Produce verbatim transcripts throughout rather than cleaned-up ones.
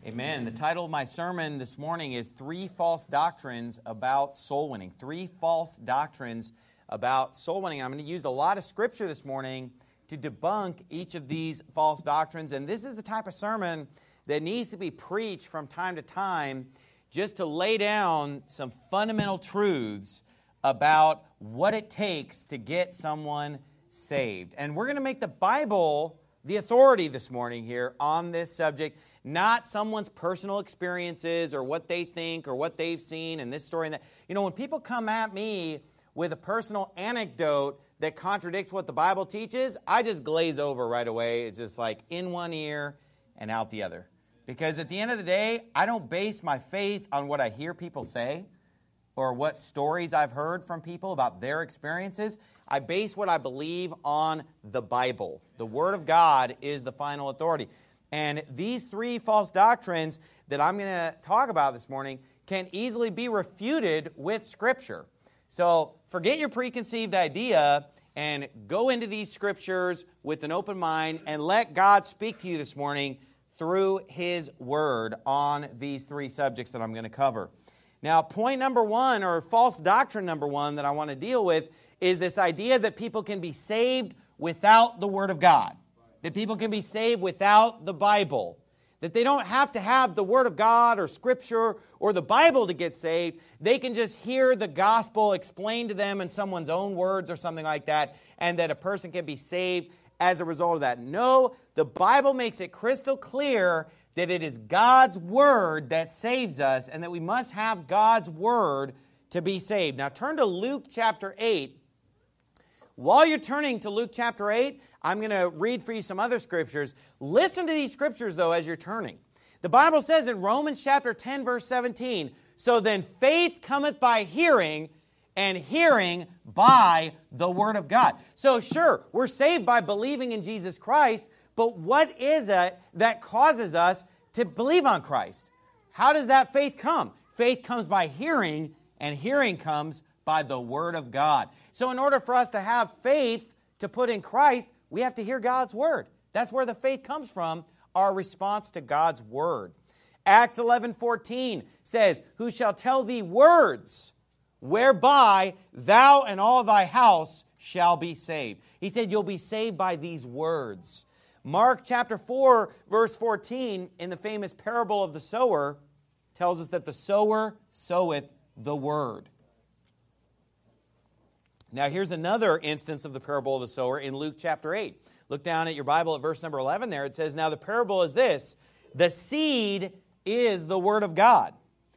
Amen. The title of my sermon this morning is Three False Doctrines About Soul Winning. Three False Doctrines About Soul Winning. I'm going to use a lot of scripture this morning to debunk each of these false doctrines. And this is the type of sermon that needs to be preached from time to time just to lay down some fundamental truths about what it takes to get someone saved. And we're going to make the Bible the authority this morning here on this subject, not someone's personal experiences or what they think or what they've seen in this story and that. You know, when people come at me with a personal anecdote that contradicts what the Bible teaches, I just glaze over right away. It's just like in one ear and out the other. Because at the end of the day, I don't base my faith on what I hear people say or what stories I've heard from people about their experiences. I base what I believe on the Bible. The Word of God is the final authority. And these three false doctrines that I'm going to talk about this morning can easily be refuted with Scripture. So forget your preconceived idea and go into these Scriptures with an open mind and let God speak to you this morning through His Word on these three subjects that I'm going to cover. Now, point number one, or false doctrine number one that I want to deal with, is this idea that people can be saved without the Word of God. That people can be saved without the Bible. That they don't have to have the Word of God or Scripture or the Bible to get saved. They can just hear the gospel explained to them in someone's own words or something like that, and that a person can be saved as a result of that. No, the Bible makes it crystal clear that it is God's Word that saves us, and that we must have God's Word to be saved. Now turn to Luke chapter eight. While you're turning to Luke chapter eight, I'm going to read for you some other scriptures. Listen to these scriptures, though, as you're turning. The Bible says in Romans chapter ten, verse seventeen, "So then faith cometh by hearing, and hearing by the Word of God." So sure, we're saved by believing in Jesus Christ, but what is it that causes us to believe on Christ? How does that faith come? Faith comes by hearing, and hearing comes by the Word of God. So in order for us to have faith to put in Christ, we have to hear God's Word. That's where the faith comes from, our response to God's Word. Acts eleven fourteen says, "Who shall tell thee words whereby thou and all thy house shall be saved?" He said you'll be saved by these words. Mark chapter four, verse fourteen, in the famous parable of the sower, tells us that the sower soweth the word. Now here's another instance of the parable of the sower in Luke chapter eight. Look down at your Bible at verse number eleven there. It says, "Now the parable is this, the seed is the word of God.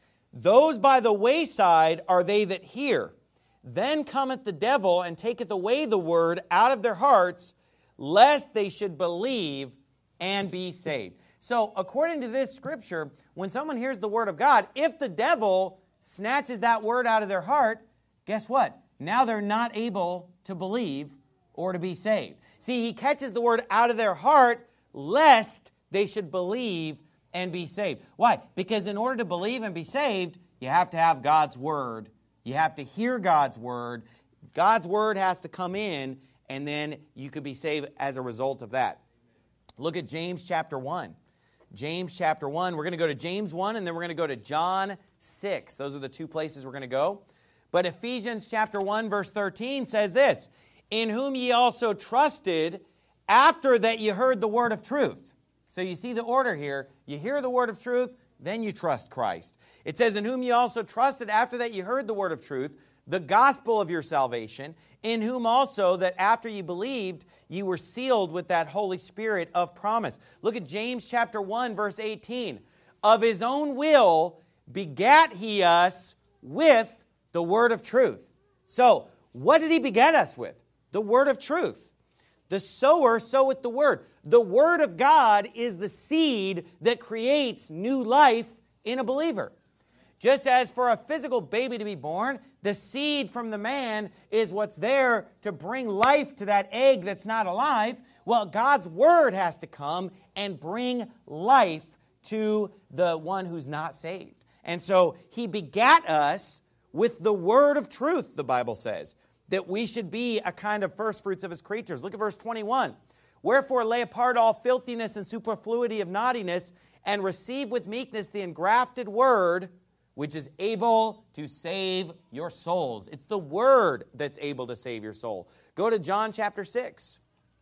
Those by the wayside are they that hear. Then cometh the devil and taketh away the word out of their hearts, lest they should believe and be saved." So according to this scripture, when someone hears the word of God, if the devil snatches that word out of their heart, guess what? Now they're not able to believe or to be saved. See, he catches the word out of their heart, lest they should believe and be saved. Why? Because in order to believe and be saved, you have to have God's Word. You have to hear God's Word. God's Word has to come in, and then you could be saved as a result of that. Look at James chapter one. James chapter one. We're going to go to James one, and then we're going to go to John six. Those are the two places we're going to go. But Ephesians chapter one, verse thirteen says this, "In whom ye also trusted, after that ye heard the word of truth." So you see the order here. You hear the word of truth, then you trust Christ. It says, "In whom ye also trusted, after that ye heard the word of truth, the gospel of your salvation, in whom also that after ye believed, ye were sealed with that Holy Spirit of promise." Look at James chapter one, verse eighteen. "Of his own will begat he us with the word of truth." So, what did he beget us with? The word of truth. The sower soweth the word. The word of God is the seed that creates new life in a believer. Just as for a physical baby to be born, the seed from the man is what's there to bring life to that egg that's not alive. Well, God's word has to come and bring life to the one who's not saved. And so he begat us with the word of truth, the Bible says, that we should be a kind of first fruits of his creatures. Look at verse twenty-one. Wherefore lay apart all filthiness and superfluity of naughtiness, and receive with meekness the engrafted word, which is able to save your souls. It's the word that's able to save your soul. Go to John chapter six.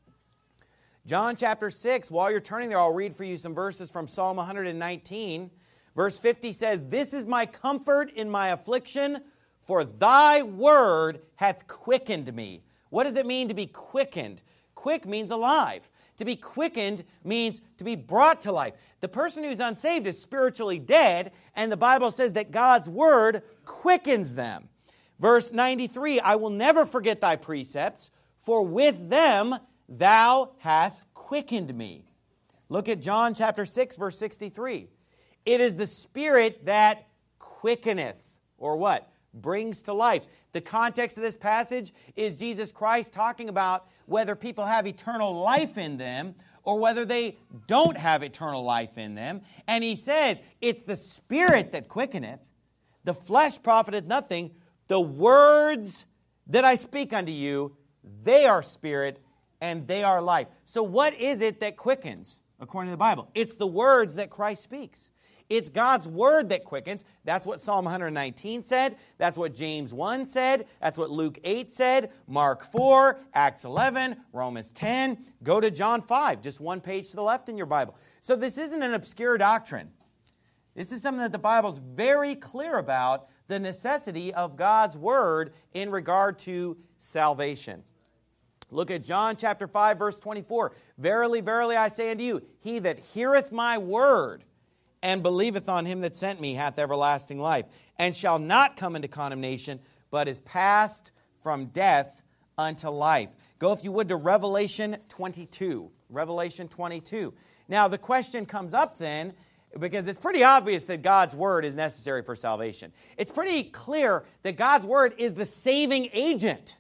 John chapter six, while you're turning there, I'll read for you some verses from Psalm one nineteen. Verse fifty says, "This is my comfort in my affliction, for thy word hath quickened me." What does it mean to be quickened? Quick means alive. To be quickened means to be brought to life. The person who's unsaved is spiritually dead, and the Bible says that God's word quickens them. Verse ninety-three, "I will never forget thy precepts, for with them thou hast quickened me." Look at John chapter six, verse sixty-three. "It is the Spirit that quickeneth," or what? Brings to life. The context of this passage is Jesus Christ talking about whether people have eternal life in them or whether they don't have eternal life in them. And he says, it's the Spirit that quickeneth. The flesh profiteth nothing. The words that I speak unto you, they are spirit and they are life. So what is it that quickens, according to the Bible? It's the words that Christ speaks. It's God's word that quickens. That's what Psalm one nineteen said. That's what James one said. That's what Luke eight said. Mark four, Acts eleven, Romans ten. Go to John five, just one page to the left in your Bible. So this isn't an obscure doctrine. This is something that the Bible's very clear about, the necessity of God's word in regard to salvation. Look at John chapter five, verse twenty-four. "Verily, verily, I say unto you, he that heareth my word and believeth on him that sent me hath everlasting life, and shall not come into condemnation, but is passed from death unto life." Go, if you would, to Revelation twenty-two. Revelation twenty-two. Now, the question comes up then, because it's pretty obvious that God's word is necessary for salvation. It's pretty clear that God's word is the saving agent.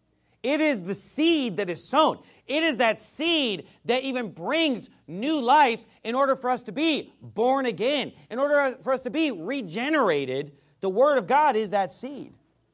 It is the seed that is sown. It is that seed that even brings new life in order for us to be born again. In order for us to be regenerated, the Word of God is that seed.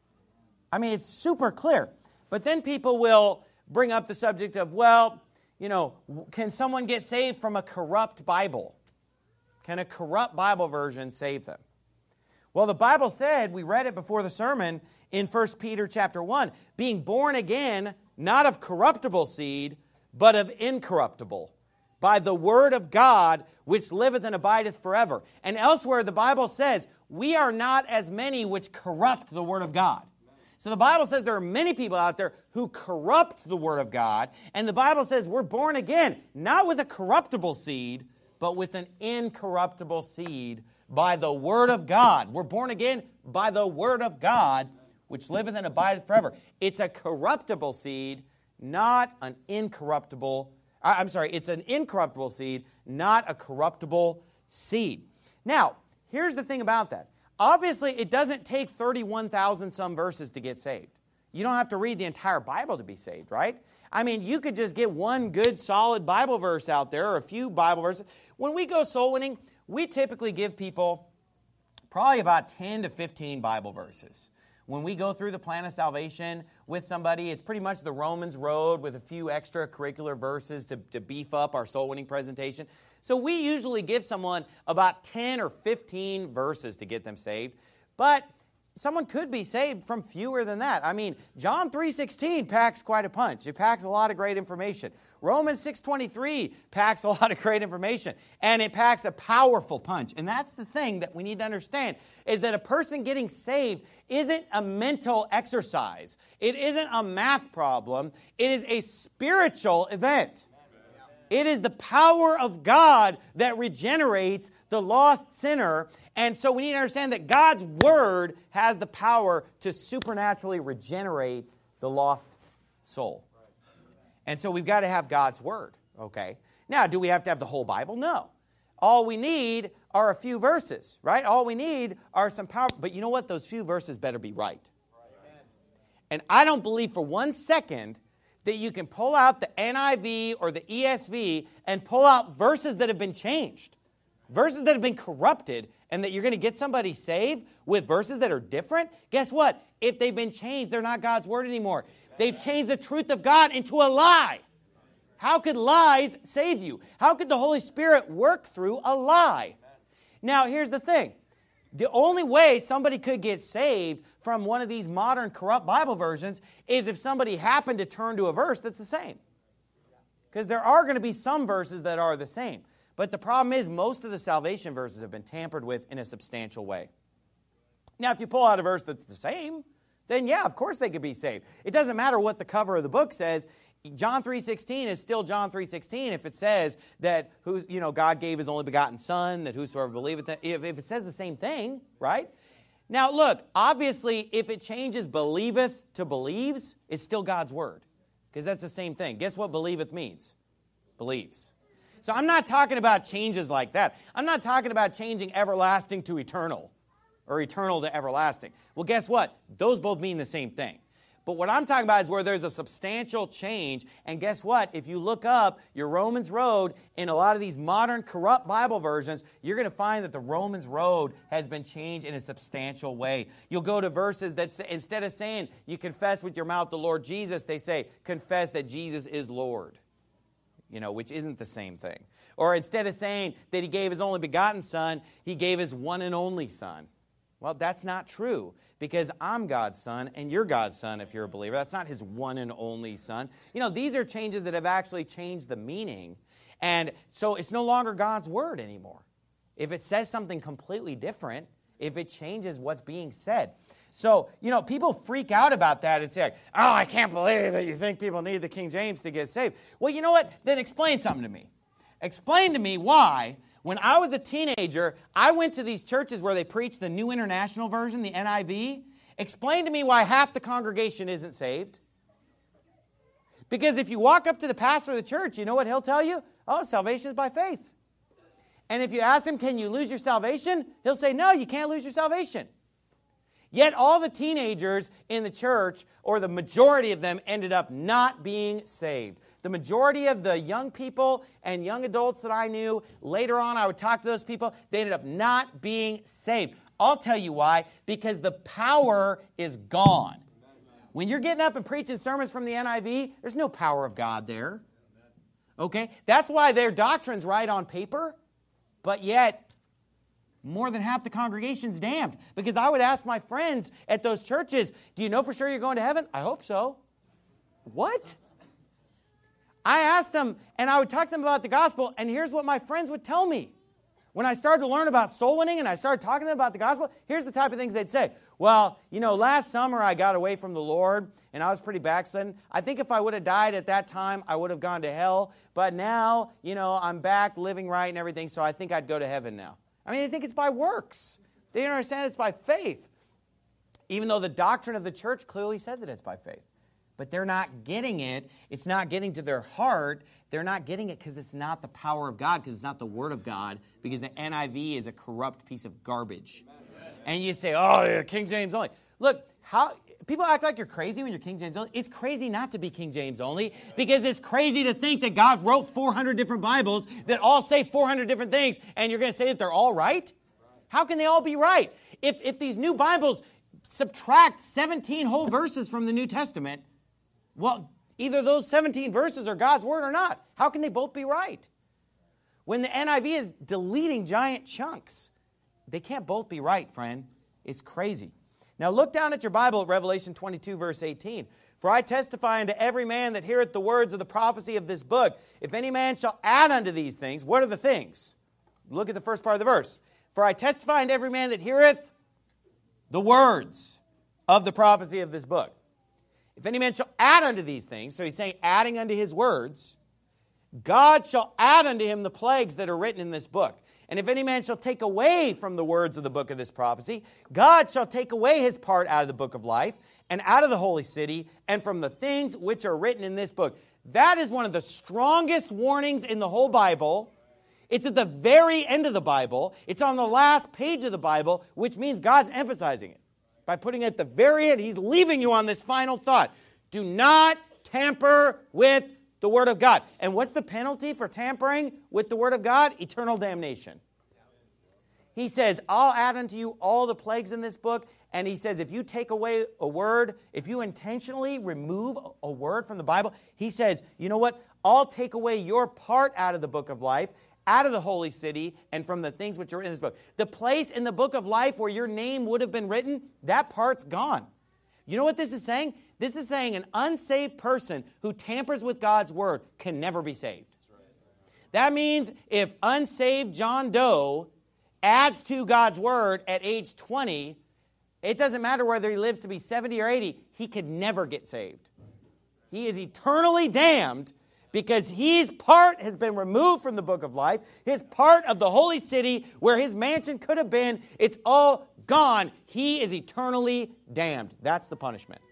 I mean, it's super clear. But then people will bring up the subject of, well, you know, can someone get saved from a corrupt Bible? Can a corrupt Bible version save them? Well, the Bible said, we read it before the sermon in First Peter chapter one, being born again, not of corruptible seed, but of incorruptible, by the word of God, which liveth and abideth forever. And elsewhere, the Bible says, we are not as many which corrupt the word of God. So the Bible says there are many people out there who corrupt the word of God. And the Bible says we're born again, not with a corruptible seed, but with an incorruptible seed by the word of God. We're born again by the word of God, which liveth and abideth forever. It's a corruptible seed, not an incorruptible, I'm sorry, it's an incorruptible seed, not a corruptible seed. Now, here's the thing about that. Obviously, it doesn't take thirty-one thousand some verses to get saved. You don't have to read the entire Bible to be saved, right? I mean, you could just get one good, solid Bible verse out there, or a few Bible verses. When we go soul winning, we typically give people probably about ten to fifteen Bible verses. When we go through the plan of salvation with somebody, it's pretty much the Romans road with a few extracurricular verses to, to beef up our soul winning presentation. So we usually give someone about ten or fifteen verses to get them saved. But someone could be saved from fewer than that. I mean, John three sixteen packs quite a punch. It packs a lot of great information. Romans six twenty-three packs a lot of great information. And it packs a powerful punch. And that's the thing that we need to understand, is that a person getting saved isn't a mental exercise. It isn't a math problem. It is a spiritual event. It is the power of God that regenerates the lost sinner. And so we need to understand that God's word has the power to supernaturally regenerate the lost soul. And so we've got to have God's word, okay? Now, do we have to have the whole Bible? No. All we need are a few verses, right? All we need are some power. But you know what? Those few verses better be right. And I don't believe for one second that you can pull out the N I V or the E S V and pull out verses that have been changed, verses that have been corrupted, and that you're going to get somebody saved with verses that are different. Guess what? If they've been changed, they're not God's word anymore. They've changed the truth of God into a lie. How could lies save you? How could the Holy Spirit work through a lie? Now, here's the thing. The only way somebody could get saved from one of these modern corrupt Bible versions is if somebody happened to turn to a verse that's the same. Because there are going to be some verses that are the same. But the problem is most of the salvation verses have been tampered with in a substantial way. Now, if you pull out a verse that's the same, then yeah, of course they could be saved. It doesn't matter what the cover of the book says. John three sixteen is still John three sixteen if it says that who's, you know, God gave His only begotten Son, that whosoever believeth, that, if, if it says the same thing, right? Now, look, obviously, if it changes believeth to believes, it's still God's Word. Because that's the same thing. Guess what believeth means? Believes. So I'm not talking about changes like that. I'm not talking about changing everlasting to eternal or eternal to everlasting. Well, guess what? Those both mean the same thing. But what I'm talking about is where there's a substantial change. And guess what? If you look up your Romans road in a lot of these modern corrupt Bible versions, you're going to find that the Romans road has been changed in a substantial way. You'll go to verses that say, instead of saying you confess with your mouth the Lord Jesus, they say confess that Jesus is Lord. You know, which isn't the same thing. Or instead of saying that He gave His only begotten Son, He gave His one and only Son. Well, that's not true, because I'm God's Son and you're God's Son if you're a believer. That's not His one and only Son. You know, these are changes that have actually changed the meaning. And so it's no longer God's Word anymore. If it says something completely different, if it changes what's being said. So, you know, people freak out about that and say, oh, I can't believe that you think people need the King James to get saved. Well, you know what? Then explain something to me. Explain to me why, when I was a teenager, I went to these churches where they preached the New International Version, the N I V. Explain to me why half the congregation isn't saved. Because if you walk up to the pastor of the church, you know what he'll tell you? Oh, salvation is by faith. And if you ask him, can you lose your salvation? He'll say, no, you can't lose your salvation. Yet all the teenagers in the church, or the majority of them, ended up not being saved. The majority of the young people and young adults that I knew, later on I would talk to those people, they ended up not being saved. I'll tell you why. Because the power is gone. When you're getting up and preaching sermons from the N I V, there's no power of God there. Okay? That's why their doctrine's right on paper, but yet more than half the congregation's damned. Because I would ask my friends at those churches, do you know for sure you're going to heaven? I hope so. What? I asked them, and I would talk to them about the gospel, and here's what my friends would tell me. When I started to learn about soul winning and I started talking to them about the gospel, here's the type of things they'd say. Well, you know, last summer I got away from the Lord, and I was pretty backslidden. I think if I would have died at that time, I would have gone to hell. But now, you know, I'm back living right and everything, so I think I'd go to heaven now. I mean, they think it's by works. They don't understand it's by faith. Even though the doctrine of the church clearly said that it's by faith. But they're not getting it. It's not getting to their heart. They're not getting it because it's not the power of God, because it's not the Word of God, because the N I V is a corrupt piece of garbage. Amen. And you say, oh, yeah, King James only. Look, how people act like you're crazy when you're King James only. It's crazy not to be King James only, because it's crazy to think that God wrote four hundred different Bibles that all say four hundred different things, and you're going to say that they're all right? How can they all be right? If, if these new Bibles subtract seventeen whole verses from the New Testament, well, either those seventeen verses are God's Word or not. How can they both be right? When the N I V is deleting giant chunks, they can't both be right, friend. It's crazy. Now look down at your Bible at Revelation twenty-two, verse eighteen. For I testify unto every man that heareth the words of the prophecy of this book. If any man shall add unto these things, what are the things? Look at the first part of the verse. For I testify unto every man that heareth the words of the prophecy of this book. If any man shall add unto these things, so he's saying adding unto his words, God shall add unto him the plagues that are written in this book. And if any man shall take away from the words of the book of this prophecy, God shall take away his part out of the book of life, and out of the holy city, and from the things which are written in this book. That is one of the strongest warnings in the whole Bible. It's at the very end of the Bible. It's on the last page of the Bible, which means God's emphasizing it. By putting it at the very end, he's leaving you on this final thought. Do not tamper with the Word of God. And what's the penalty for tampering with the Word of God? Eternal damnation. He says, I'll add unto you all the plagues in this book. And he says, if you take away a word, if you intentionally remove a word from the Bible, he says, you know what? I'll take away your part out of the book of life, out of the holy city, and from the things which are written in this book. The place in the book of life where your name would have been written, that part's gone. You know what this is saying? This is saying an unsaved person who tampers with God's word can never be saved. That means if unsaved John Doe adds to God's word at age twenty, it doesn't matter whether he lives to be seventy or eighty, he could never get saved. He is eternally damned because his part has been removed from the book of life. His part of the holy city where his mansion could have been, it's all gone. He is eternally damned. That's the punishment.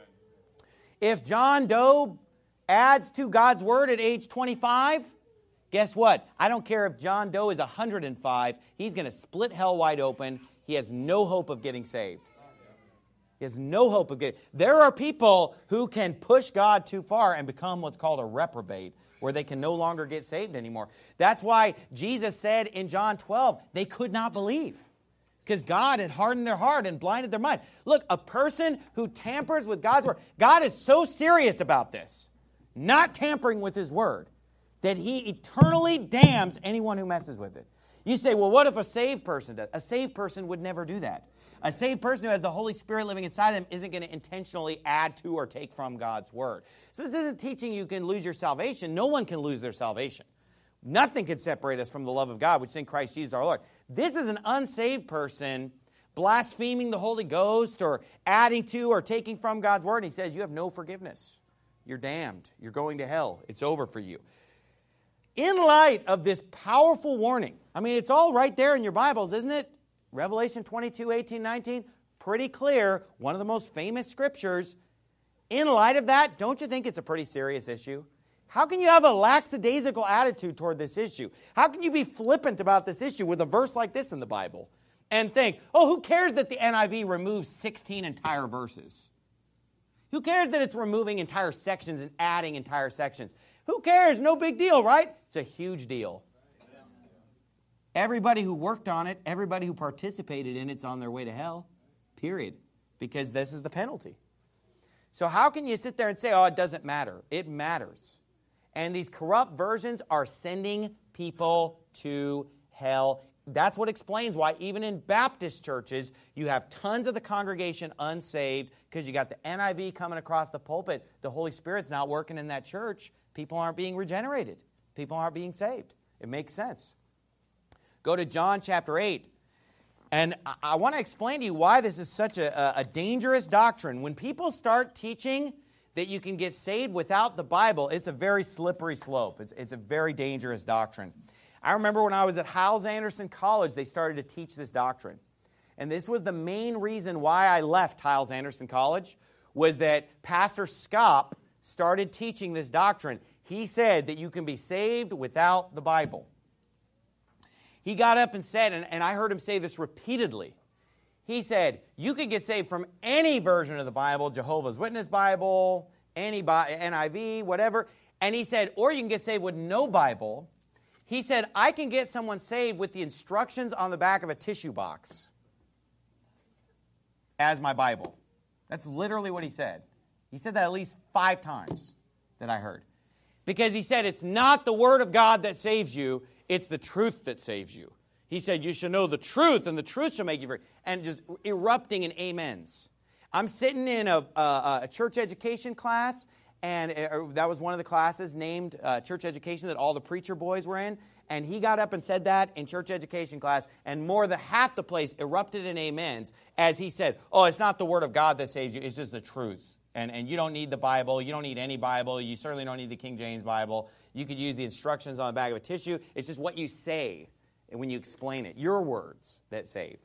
If John Doe adds to God's word at age twenty-five, guess what? I don't care if John Doe is one hundred five. He's going to split hell wide open. He has no hope of getting saved. He has no hope of getting... There are people who can push God too far and become what's called a reprobate, where they can no longer get saved anymore. That's why Jesus said in John twelve, they could not believe, because God had hardened their heart and blinded their mind. Look, a person who tampers with God's word, God is so serious about this, not tampering with his word, that he eternally damns anyone who messes with it. You say, well, what if a saved person does? A saved person would never do that. A saved person who has the Holy Spirit living inside them isn't going to intentionally add to or take from God's word. So this isn't teaching you can lose your salvation. No one can lose their salvation. Nothing can separate us from the love of God, which is in Christ Jesus our Lord. This is an unsaved person blaspheming the Holy Ghost or adding to or taking from God's word. And he says, you have no forgiveness. You're damned. You're going to hell. It's over for you. In light of this powerful warning, I mean, it's all right there in your Bibles, isn't it? Revelation twenty-two, eighteen, nineteen, pretty clear, one of the most famous scriptures. In light of that, don't you think it's a pretty serious issue? How can you have a lackadaisical attitude toward this issue? How can you be flippant about this issue with a verse like this in the Bible and think, oh, who cares that the N I V removes sixteen entire verses? Who cares that it's removing entire sections and adding entire sections? Who cares? No big deal, right? It's a huge deal. Everybody who worked on it, everybody who participated in it's on their way to hell, period, because this is the penalty. So how can you sit there and say, oh, it doesn't matter? It matters. And these corrupt versions are sending people to hell. That's what explains why even in Baptist churches, you have tons of the congregation unsaved because you got the N I V coming across the pulpit. The Holy Spirit's not working in that church. People aren't being regenerated. People aren't being saved. It makes sense. Go to John chapter eight. And I, I want to explain to you why this is such a, a dangerous doctrine. When people start teaching that you can get saved without the Bible, it's a very slippery slope. It's, it's a very dangerous doctrine. I remember when I was at Hyles-Anderson College, they started to teach this doctrine. And this was the main reason why I left Hyles-Anderson College, was that Pastor Scott started teaching this doctrine. He said that you can be saved without the Bible. He got up and said, and, and I heard him say this repeatedly, he said, you could get saved from any version of the Bible, Jehovah's Witness Bible, any N I V, whatever. And he said, or you can get saved with no Bible. He said, I can get someone saved with the instructions on the back of a tissue box as my Bible. That's literally what he said. He said that at least five times that I heard. Because he said, it's not the Word of God that saves you, it's the truth that saves you. He said, you should know the truth, and the truth shall make you free. And just erupting in amens. I'm sitting in a, a, a church education class, and it, that was one of the classes named uh, church education that all the preacher boys were in. And he got up and said that in church education class, and more than half the place erupted in amens as he said, oh, it's not the Word of God that saves you, it's just the truth. And, and you don't need the Bible. You don't need any Bible. You certainly don't need the King James Bible. You could use the instructions on the back of a tissue. It's just what you say when you explain it. Your words that save.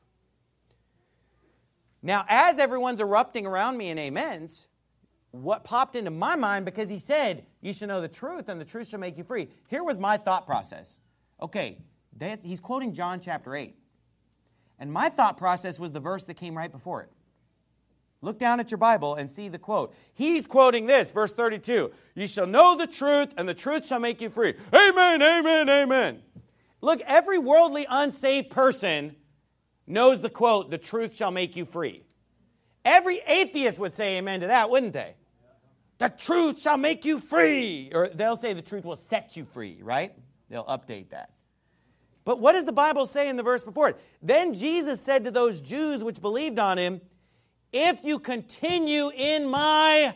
Now, as everyone's erupting around me in amens, what popped into my mind, because he said, you should know the truth, and the truth shall make you free. Here was my thought process. Okay, that, he's quoting John chapter eight. And my thought process was the verse that came right before it. Look down at your Bible and see the quote. He's quoting this, verse thirty-two. You shall know the truth, and the truth shall make you free. Amen, amen, amen. Look, every worldly, unsaved person knows the quote, the truth shall make you free. Every atheist would say amen to that, wouldn't they? the truth shall make you free. Or they'll say the truth will set you free, right? They'll update that. But what does the Bible say in the verse before it? Then Jesus said to those Jews which believed on him, if you continue in my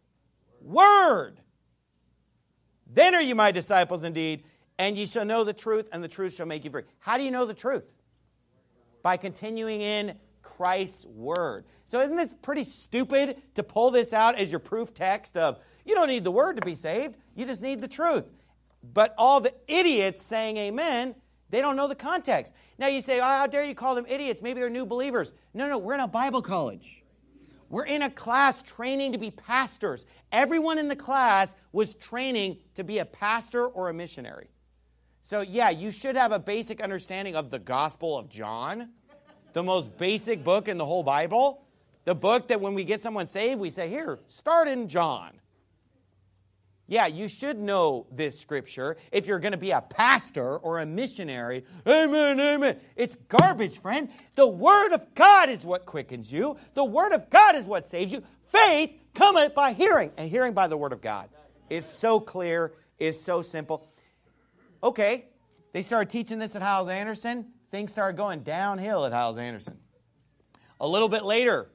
word, then are you my disciples indeed, and ye shall know the truth, and the truth shall make you free. How do you know the truth? By continuing in Christ's word. So isn't this pretty stupid to pull this out as your proof text of, you don't need the word to be saved, you just need the truth. But all the idiots saying amen, they don't know the context. Now you say, oh, how dare you call them idiots? Maybe they're new believers. No, no, we're in a Bible college. We're in a class training to be pastors. Everyone in the class was training to be a pastor or a missionary. So yeah, you should have a basic understanding of the Gospel of John, the most basic book in the whole Bible. The book that when we get someone saved, we say, here, start in John. Yeah, you should know this scripture if you're going to be a pastor or a missionary. Amen, amen. It's garbage, friend. The Word of God is what quickens you. The Word of God is what saves you. Faith cometh by hearing, and hearing by the Word of God. It's so clear. It's so simple. Okay, they started teaching this at Hyles-Anderson. Things started going downhill at Hyles-Anderson. A little bit later,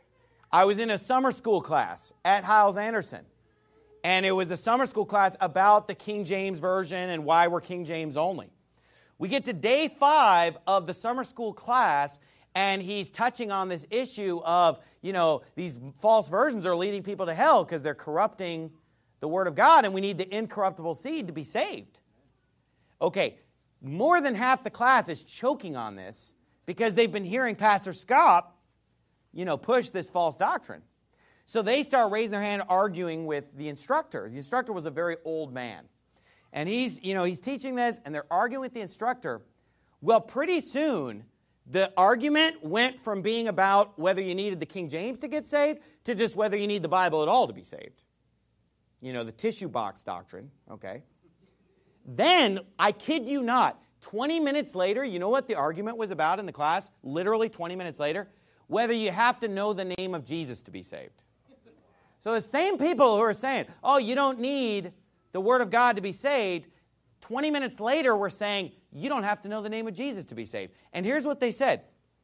I was in a summer school class at Hyles-Anderson. And it was a summer school class about the King James Version and why we're King James only. We get to day five of the summer school class, and he's touching on this issue of, you know, these false versions are leading people to hell because they're corrupting the Word of God, and we need the incorruptible seed to be saved. Okay, more than half the class is choking on this because they've been hearing Pastor Scott, you know, push this false doctrine. So they start raising their hand, arguing with the instructor. The instructor was a very old man. And he's, you know, he's teaching this, and they're arguing with the instructor. Well, pretty soon, the argument went from being about whether you needed the King James to get saved to just whether you need the Bible at all to be saved. You know, the tissue box doctrine, okay? Then, I kid you not, twenty minutes later, you know what the argument was about in the class? Literally twenty minutes later? Whether you have to know the name of Jesus to be saved. So the same people who are saying, oh, you don't need the Word of God to be saved, twenty minutes later we're saying, you don't have to know the name of Jesus to be saved. And here's what they said.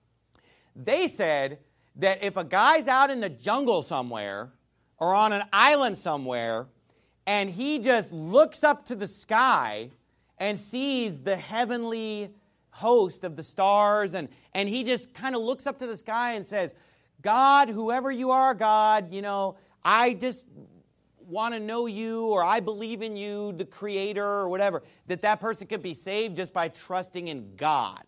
They said that if a guy's out in the jungle somewhere or on an island somewhere and he just looks up to the sky and sees the heavenly host of the stars and, and he just kind of looks up to the sky and says, God, whoever you are, God, you know, I just want to know you, or I believe in you, the Creator, or whatever, that that person could be saved just by trusting in God.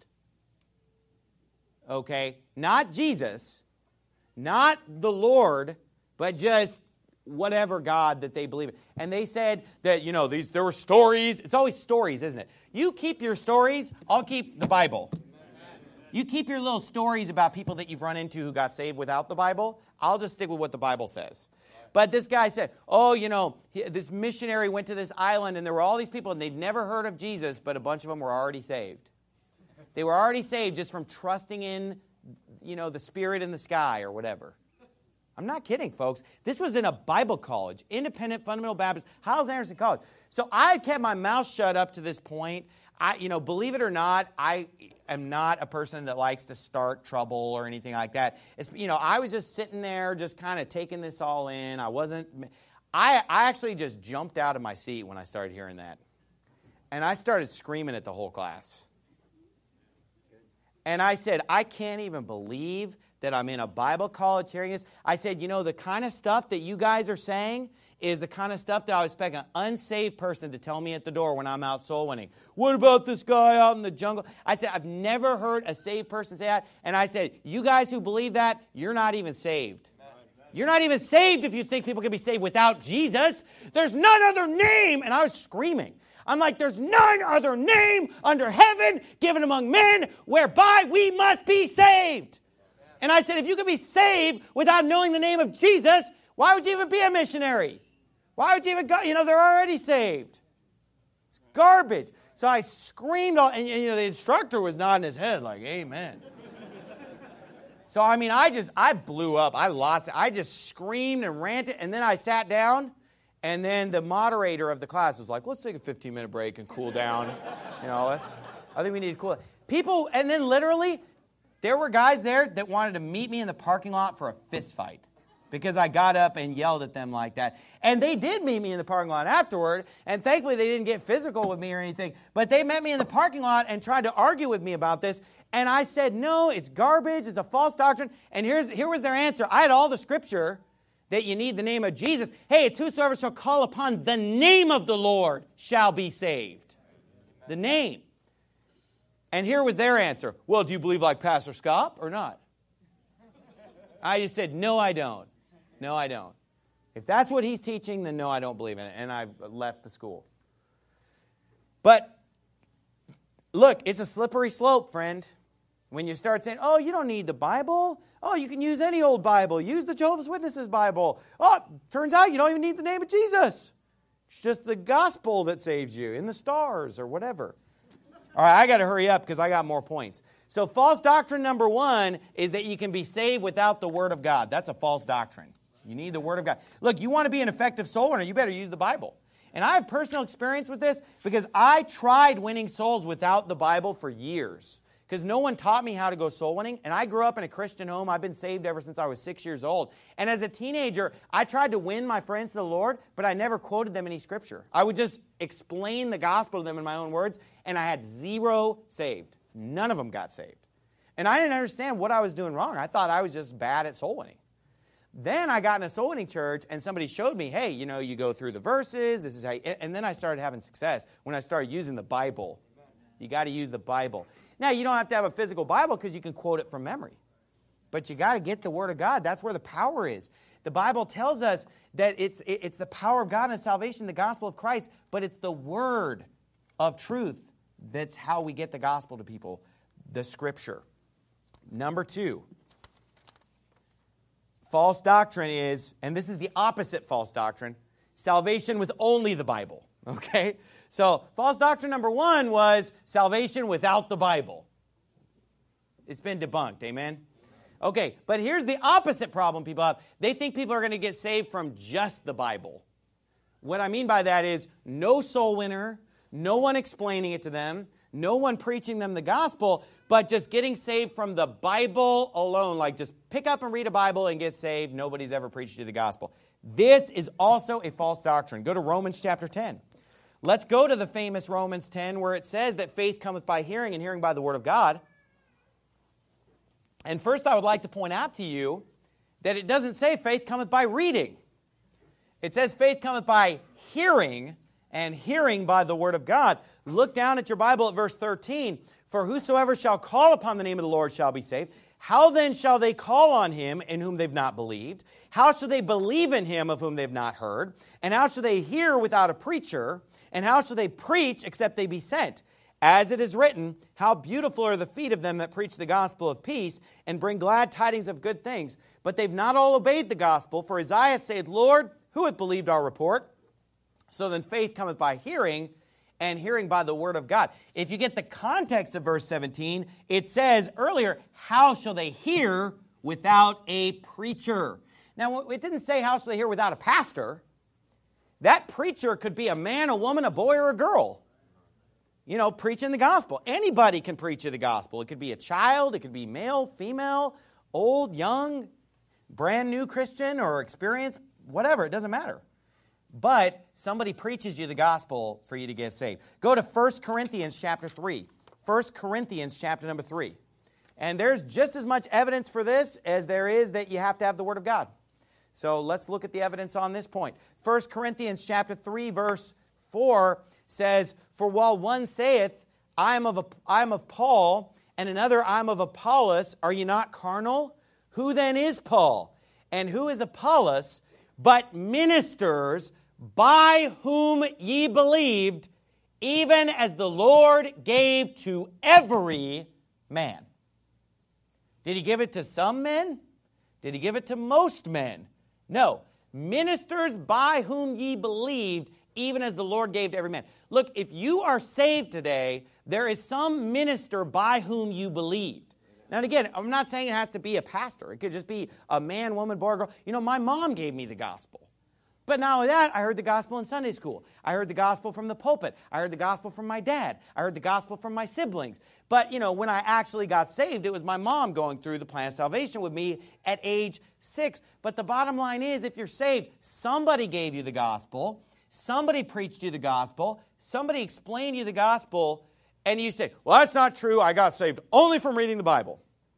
Okay? Not Jesus, not the Lord, but just whatever God that they believe in. And they said that, you know, these there were stories. It's always stories, isn't it? You keep your stories, I'll keep the Bible. You keep your little stories about people that you've run into who got saved without the Bible. I'll just stick with what the Bible says. But this guy said, oh, you know, this missionary went to this island and there were all these people and they'd never heard of Jesus, but a bunch of them were already saved. They were already saved just from trusting in, you know, the Spirit in the sky or whatever. I'm not kidding, folks. This was in a Bible college, Independent Fundamental Baptist, Hyles-Anderson College. So I had kept my mouth shut up to this point. I, you know, believe it or not, I am not a person that likes to start trouble or anything like that. It's, you know, I was just sitting there, just kind of taking this all in. I wasn't. I, I actually just jumped out of my seat when I started hearing that, and I started screaming at the whole class. And I said, I can't even believe that I'm in a Bible college hearing this. I said, you know, the kind of stuff that you guys are saying is the kind of stuff that I would expect an unsaved person to tell me at the door when I'm out soul winning. What about this guy out in the jungle? I said, I've never heard a saved person say that. And I said, you guys who believe that, you're not even saved. You're not even saved if you think people can be saved without Jesus. There's none other name. And I was screaming. I'm like, there's none other name under heaven given among men whereby we must be saved. And I said, if you can be saved without knowing the name of Jesus, why would you even be a missionary? Why would you even go? You know, they're already saved. It's garbage. So I screamed, all, and you know, the instructor was nodding his head like, amen. So, I mean, I just, I blew up. I lost it. I just screamed and ranted, and then I sat down, and then the moderator of the class was like, let's take a fifteen-minute break and cool down. You know, let's, I think we need to cool down. People, and then literally, there were guys there that wanted to meet me in the parking lot for a fist fight because I got up and yelled at them like that. And they did meet me in the parking lot afterward, and thankfully they didn't get physical with me or anything, but they met me in the parking lot and tried to argue with me about this. And I said, no, it's garbage, it's a false doctrine. And here's, here was their answer. I had all the scripture that you need the name of Jesus. Hey, it's whosoever shall call upon the name of the Lord shall be saved. The name. And here was their answer. Well, do you believe like Pastor Scott or not? I just said, no, I don't. No, I don't. If that's what he's teaching, then no, I don't believe in it. And I left the school. But look, it's a slippery slope, friend. When you start saying, oh, you don't need the Bible. Oh, you can use any old Bible. Use the Jehovah's Witnesses Bible. Oh, turns out you don't even need the name of Jesus. It's just the gospel that saves you in the stars or whatever. All right, I got to hurry up because I got more points. So false doctrine number one is that you can be saved without the Word of God. That's a false doctrine. You need the Word of God. Look, you want to be an effective soul winner, you better use the Bible. And I have personal experience with this because I tried winning souls without the Bible for years. Because no one taught me how to go soul winning. And I grew up in a Christian home. I've been saved ever since I was six years old. And as a teenager, I tried to win my friends to the Lord, but I never quoted them any scripture. I would just explain the gospel to them in my own words, and I had zero saved. None of them got saved. And I didn't understand what I was doing wrong. I thought I was just bad at soul winning. Then I got in a soul winning church, and somebody showed me, hey, you know, you go through the verses. This is how you, and then I started having success when I started using the Bible. You got to use the Bible. Now, you don't have to have a physical Bible because you can quote it from memory. But you got to get the Word of God. That's where the power is. The Bible tells us that it's, it's the power of God and salvation, the gospel of Christ, but it's the Word of truth that's how we get the gospel to people, the Scripture. Number two, false doctrine is, and this is the opposite false doctrine, salvation with only the Bible, okay? So, false doctrine number one was salvation without the Bible. It's been debunked, amen? Okay, but here's the opposite problem people have. They think people are going to get saved from just the Bible. What I mean by that is no soul winner, no one explaining it to them, no one preaching them the gospel, but just getting saved from the Bible alone. Like just pick up and read a Bible and get saved. Nobody's ever preached you the gospel. This is also a false doctrine. Go to Romans chapter ten. Let's go to the famous Romans ten where it says that faith cometh by hearing and hearing by the word of God. And first I would like to point out to you that it doesn't say faith cometh by reading. It says faith cometh by hearing and hearing by the word of God. Look down at your Bible at verse thirteen. For whosoever shall call upon the name of the Lord shall be saved. How then shall they call on him in whom they've not believed? How shall they believe in him of whom they've not heard? And how shall they hear without a preacher? And how shall they preach except they be sent? As it is written, how beautiful are the feet of them that preach the gospel of peace and bring glad tidings of good things. But they've not all obeyed the gospel. For Isaiah saith, Lord, who hath believed our report? So then faith cometh by hearing, and hearing by the word of God. If you get the context of verse seventeen, it says earlier, how shall they hear without a preacher? Now, it didn't say how shall they hear without a pastor. That preacher could be a man, a woman, a boy, or a girl. You know, preaching the gospel. Anybody can preach you the gospel. It could be a child, it could be male, female, old, young, brand new Christian, or experienced, whatever, it doesn't matter. But somebody preaches you the gospel for you to get saved. Go to First Corinthians chapter three. First Corinthians chapter number three. And there's just as much evidence for this as there is that you have to have the Word of God. So let's look at the evidence on this point. First Corinthians chapter three, verse four says, For while one saith, I am of, a, I am of Paul, and another, I am of Apollos, are ye not carnal? Who then is Paul? And who is Apollos, but ministers by whom ye believed, even as the Lord gave to every man. Did he give it to some men? Did he give it to most men? No. Ministers by whom ye believed, even as the Lord gave to every man. Look, if you are saved today, there is some minister by whom you believed. Now, and again, I'm not saying it has to be a pastor. It could just be a man, woman, boy, or girl. You know, my mom gave me the gospel. But not only that, I heard the gospel in Sunday school. I heard the gospel from the pulpit. I heard the gospel from my dad. I heard the gospel from my siblings. But, you know, when I actually got saved, it was my mom going through the plan of salvation with me at age six. But the bottom line is, if you're saved, somebody gave you the gospel. Somebody preached you the gospel. Somebody explained you the gospel. And you say, well, that's not true. I got saved only from reading the Bible.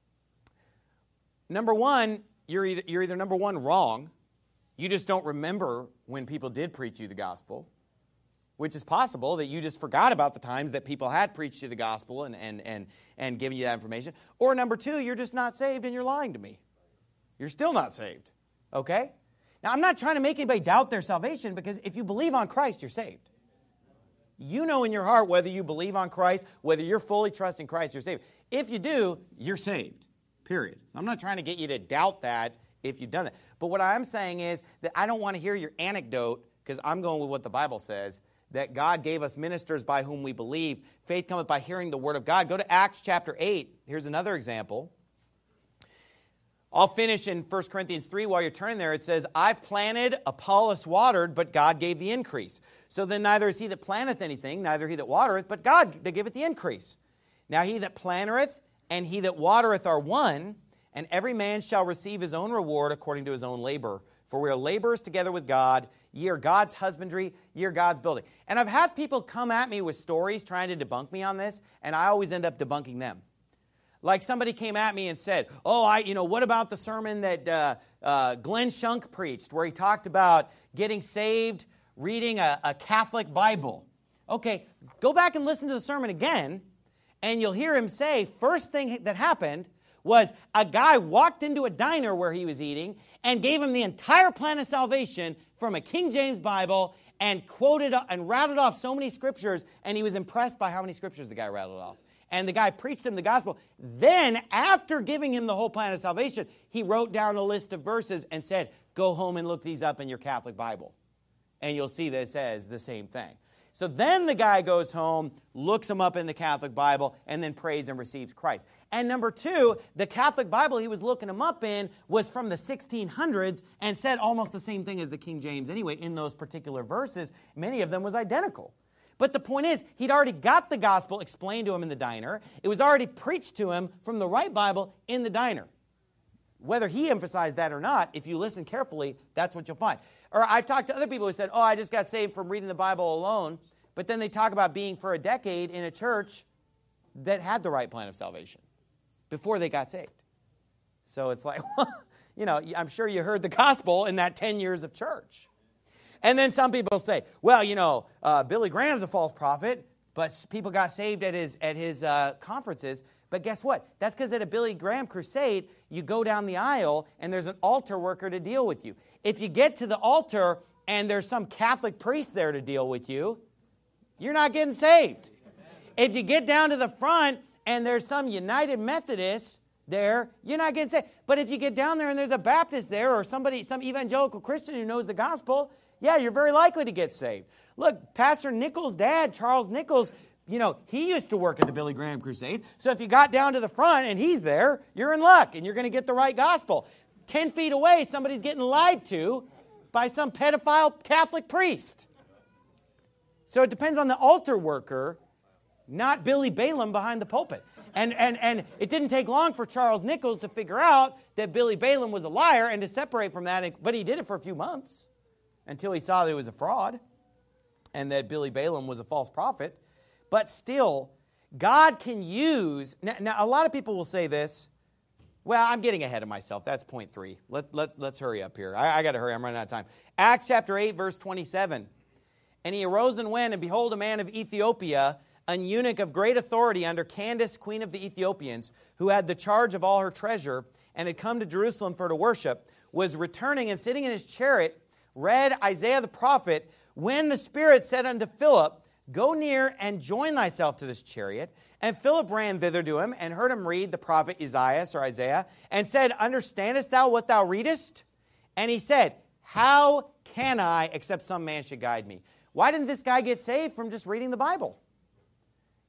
Number one, you're either, you're either number one, wrong. You just don't remember when people did preach you the gospel, which is possible that you just forgot about the times that people had preached you the gospel and, and, and, and given you that information. Or number two, you're just not saved and you're lying to me. You're still not saved, okay? Now, I'm not trying to make anybody doubt their salvation, because if you believe on Christ, you're saved. You know in your heart whether you believe on Christ, whether you're fully trusting Christ, you're saved. If you do, you're saved, period. So I'm not trying to get you to doubt that if you've done that. But what I'm saying is that I don't want to hear your anecdote, because I'm going with what the Bible says, that God gave us ministers by whom we believe. Faith cometh by hearing the word of God. Go to Acts chapter eight. Here's another example. I'll finish in First Corinthians three while you're turning there. It says, I've planted, Apollos watered, but God gave the increase. So then neither is he that planteth anything, neither he that watereth, but God that giveth the increase. Now he that planteth and he that watereth are one, and every man shall receive his own reward according to his own labor. For we are laborers together with God. Ye are God's husbandry, ye are God's building. And I've had people come at me with stories trying to debunk me on this, and I always end up debunking them. Like somebody came at me and said, oh, I, you know, what about the sermon that uh, uh, Glenn Shunk preached, where he talked about getting saved, reading a, a Catholic Bible? Okay, go back and listen to the sermon again, and you'll hear him say, first thing that happened was a guy walked into a diner where he was eating and gave him the entire plan of salvation from a King James Bible and quoted and rattled off so many scriptures, and he was impressed by how many scriptures the guy rattled off. And the guy preached him the gospel. Then, after giving him the whole plan of salvation, he wrote down a list of verses and said, go home and look these up in your Catholic Bible. And you'll see that it says the same thing. So then the guy goes home, looks them up in the Catholic Bible, and then prays and receives Christ. And number two, the Catholic Bible he was looking them up in was from the sixteen hundreds and said almost the same thing as the King James anyway in those particular verses. Many of them was identical. But the point is, he'd already got the gospel explained to him in the diner. It was already preached to him from the right Bible in the diner. Whether he emphasized that or not, if you listen carefully, that's what you'll find. Or I talked to other people who said, oh, I just got saved from reading the Bible alone. But then they talk about being for a decade in a church that had the right plan of salvation before they got saved. So it's like, well, you know, I'm sure you heard the gospel in that ten years of church. And then some people say, well, you know, uh, Billy Graham's a false prophet, but people got saved at his at his uh, conferences. But guess what? That's because at a Billy Graham crusade, you go down the aisle and there's an altar worker to deal with you. If you get to the altar and there's some Catholic priest there to deal with you, you're not getting saved. If you get down to the front and there's some United Methodist there, you're not getting saved. But if you get down there and there's a Baptist there or somebody, some evangelical Christian who knows the gospel, yeah, you're very likely to get saved. Look, Pastor Nichols' dad, Charles Nichols, you know, he used to work at the Billy Graham Crusade. So if you got down to the front and he's there, you're in luck and you're going to get the right gospel. Ten feet away, somebody's getting lied to by some pedophile Catholic priest. So it depends on the altar worker, not Billy Balaam behind the pulpit. And, and, and it didn't take long for Charles Nichols to figure out that Billy Balaam was a liar and to separate from that. But he did it for a few months until he saw that it was a fraud and that Billy Balaam was a false prophet. But still, God can use... Now, now a lot of people will say this. Well, I'm getting ahead of myself. That's point three. Let, let, let's hurry up here. I, I got to hurry. I'm running out of time. Acts chapter eight, verse twenty-seven. And he arose and went, and behold, a man of Ethiopia, an eunuch of great authority under Candace, queen of the Ethiopians, who had the charge of all her treasure, and had come to Jerusalem for to worship, was returning and sitting in his chariot, read Isaiah the prophet, when the Spirit said unto Philip, go near and join thyself to this chariot. And Philip ran thither to him, and heard him read the prophet Isaiah, or Isaiah, and said, understandest thou what thou readest? And he said, how can I, except some man should guide me? Why didn't this guy get saved from just reading the Bible?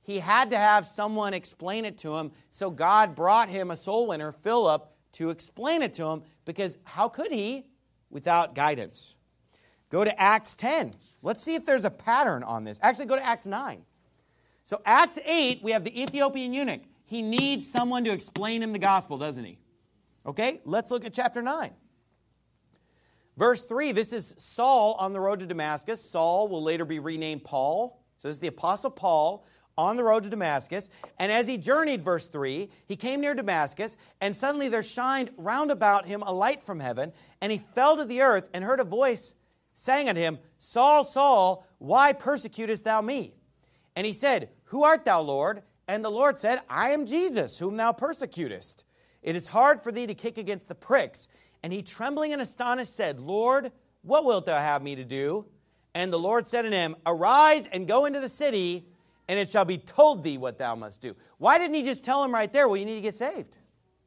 he had to have someone explain it to him. So God brought him a soul winner, Philip, to explain it to him, because how could he without guidance? Go to Acts ten. Let's see if there's a pattern on this. Actually, go to Acts nine. So Acts eight, we have the Ethiopian eunuch. He needs someone to explain him the gospel, doesn't he? Okay, let's look at chapter nine. Verse three, this is Saul on the road to Damascus. Saul will later be renamed Paul. So this is the Apostle Paul on the road to Damascus. And as he journeyed, verse three, he came near Damascus, and suddenly there shined round about him a light from heaven, and he fell to the earth and heard a voice saying unto him, Saul, Saul, why persecutest thou me? And he said, Who art thou, Lord? And the Lord said, I am Jesus, whom thou persecutest. It is hard for thee to kick against the pricks. And he, trembling and astonished, said, Lord, what wilt thou have me to do? And the Lord said unto him, Arise and go into the city, and it shall be told thee what thou must do. Why didn't he just tell him right there, well, you need to get saved?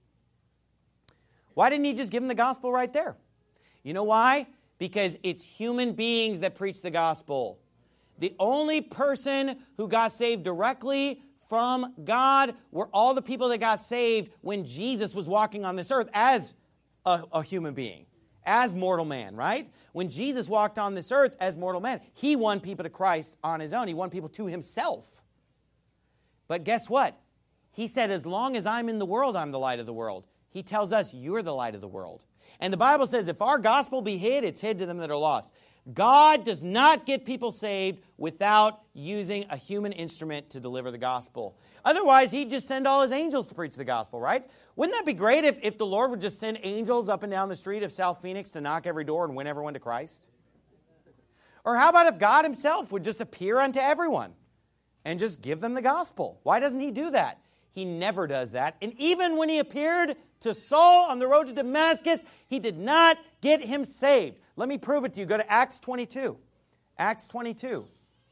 Why didn't he just give him the gospel right there? You know why? Because it's human beings that preach the gospel. The only person who got saved directly from God were all the people that got saved when Jesus was walking on this earth as a, a human being, as mortal man, right? When Jesus walked on this earth as mortal man, he won people to Christ on his own. He won people to himself. But guess what? He said, as long as I'm in the world, I'm the light of the world. He tells us, you're the light of the world. And the Bible says, if our gospel be hid, it's hid to them that are lost. God does not get people saved without using a human instrument to deliver the gospel. Otherwise, he'd just send all his angels to preach the gospel, right? Wouldn't that be great if, if the Lord would just send angels up and down the street of South Phoenix to knock every door and win everyone to Christ? Or how about if God himself would just appear unto everyone and just give them the gospel? Why doesn't he do that? He never does that. And even when he appeared to Saul on the road to Damascus, he did not get him saved. Let me prove it to you. Go to Acts twenty-two. Acts twenty-two.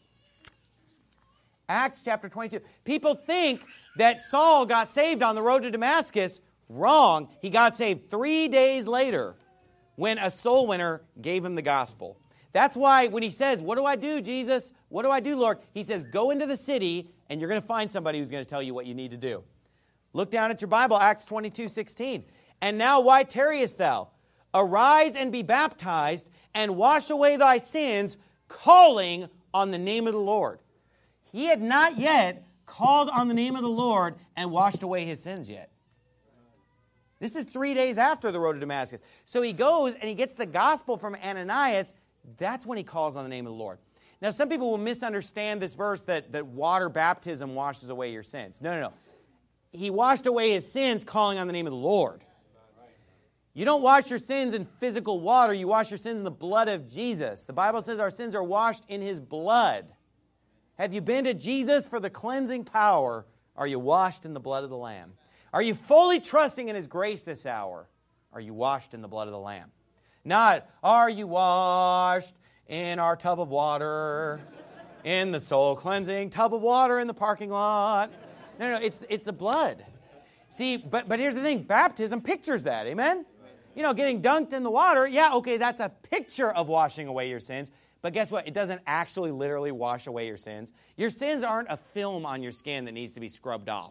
Acts chapter twenty-two. People think that Saul got saved on the road to Damascus. Wrong. He got saved three days later when a soul winner gave him the gospel. That's why when he says, what do I do, Jesus? What do I do, Lord? He says, go into the city and you're going to find somebody who's going to tell you what you need to do. Look down at your Bible, Acts twenty-two sixteen. And now why tarriest thou? Arise and be baptized and wash away thy sins, calling on the name of the Lord. He had not yet called on the name of the Lord and washed away his sins yet. This is three days after the road to Damascus. So he goes and he gets the gospel from Ananias. That's when he calls on the name of the Lord. Now, some people will misunderstand this verse that, that water baptism washes away your sins. No, no, no. He washed away his sins calling on the name of the Lord. You don't wash your sins in physical water. You wash your sins in the blood of Jesus. The Bible says our sins are washed in his blood. Have you been to Jesus for the cleansing power? Are you washed in the blood of the Lamb? Are you fully trusting in his grace this hour? Are you washed in the blood of the Lamb? Not, are you washed in our tub of water, in the soul cleansing tub of water in the parking lot? No, no, it's, it's the blood. See, but, but here's the thing. Baptism pictures that, amen? You know, getting dunked in the water, yeah, okay, that's a picture of washing away your sins. But guess what? It doesn't actually literally wash away your sins. Your sins aren't a film on your skin that needs to be scrubbed off.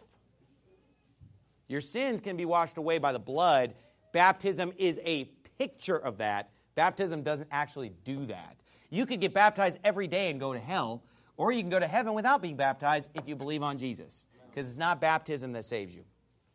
Your sins can be washed away by the blood. Baptism is a picture of that. Baptism doesn't actually do that. You could get baptized every day and go to hell, or you can go to heaven without being baptized if you believe on Jesus, because it's not baptism that saves you.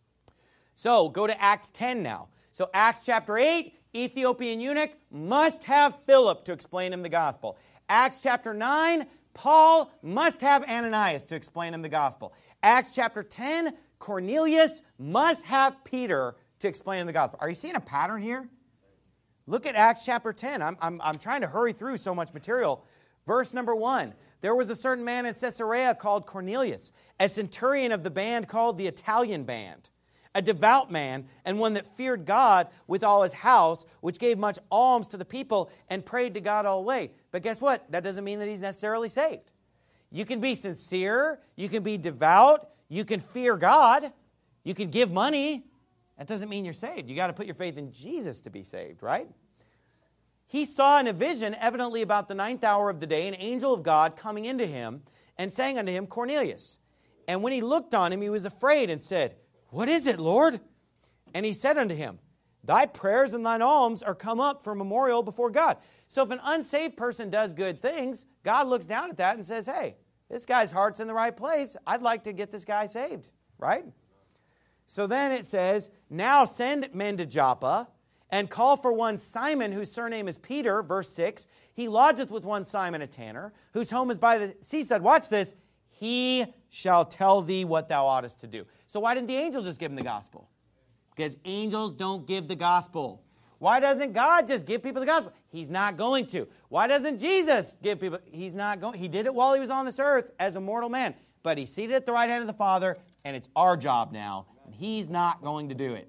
So go to Acts ten now. So Acts chapter eight, Ethiopian eunuch must have Philip to explain him the gospel. Acts chapter nine, Paul must have Ananias to explain him the gospel. Acts chapter ten, Cornelius must have Peter to explain him the gospel. Are you seeing a pattern here? Look at Acts chapter ten. I'm, I'm, I'm trying to hurry through so much material. Verse number one. There was a certain man in Caesarea called Cornelius, a centurion of the band called the Italian band, a devout man, and one that feared God with all his house, which gave much alms to the people and prayed to God all the way. But guess what? That doesn't mean that he's necessarily saved. You can be sincere, you can be devout, you can fear God, you can give money. That doesn't mean you're saved. You got to put your faith in Jesus to be saved, right? He saw in a vision, evidently about the ninth hour of the day, an angel of God coming into him and saying unto him, Cornelius. And when he looked on him, he was afraid and said, What is it, Lord? And he said unto him, Thy prayers and thine alms are come up for memorial before God. So if an unsaved person does good things, God looks down at that and says, hey, this guy's heart's in the right place. I'd like to get this guy saved, right? So then it says, Now send men to Joppa, and call for one Simon, whose surname is Peter, verse six. He lodgeth with one Simon a tanner, whose home is by the seaside. Watch this. He shall tell thee what thou oughtest to do. So why didn't the angel just give him the gospel? Because angels don't give the gospel. Why doesn't God just give people the gospel? He's not going to. Why doesn't Jesus give people? He's not going. He did it while he was on this earth as a mortal man. But he's seated at the right hand of the Father, and it's our job now. And he's not going to do it.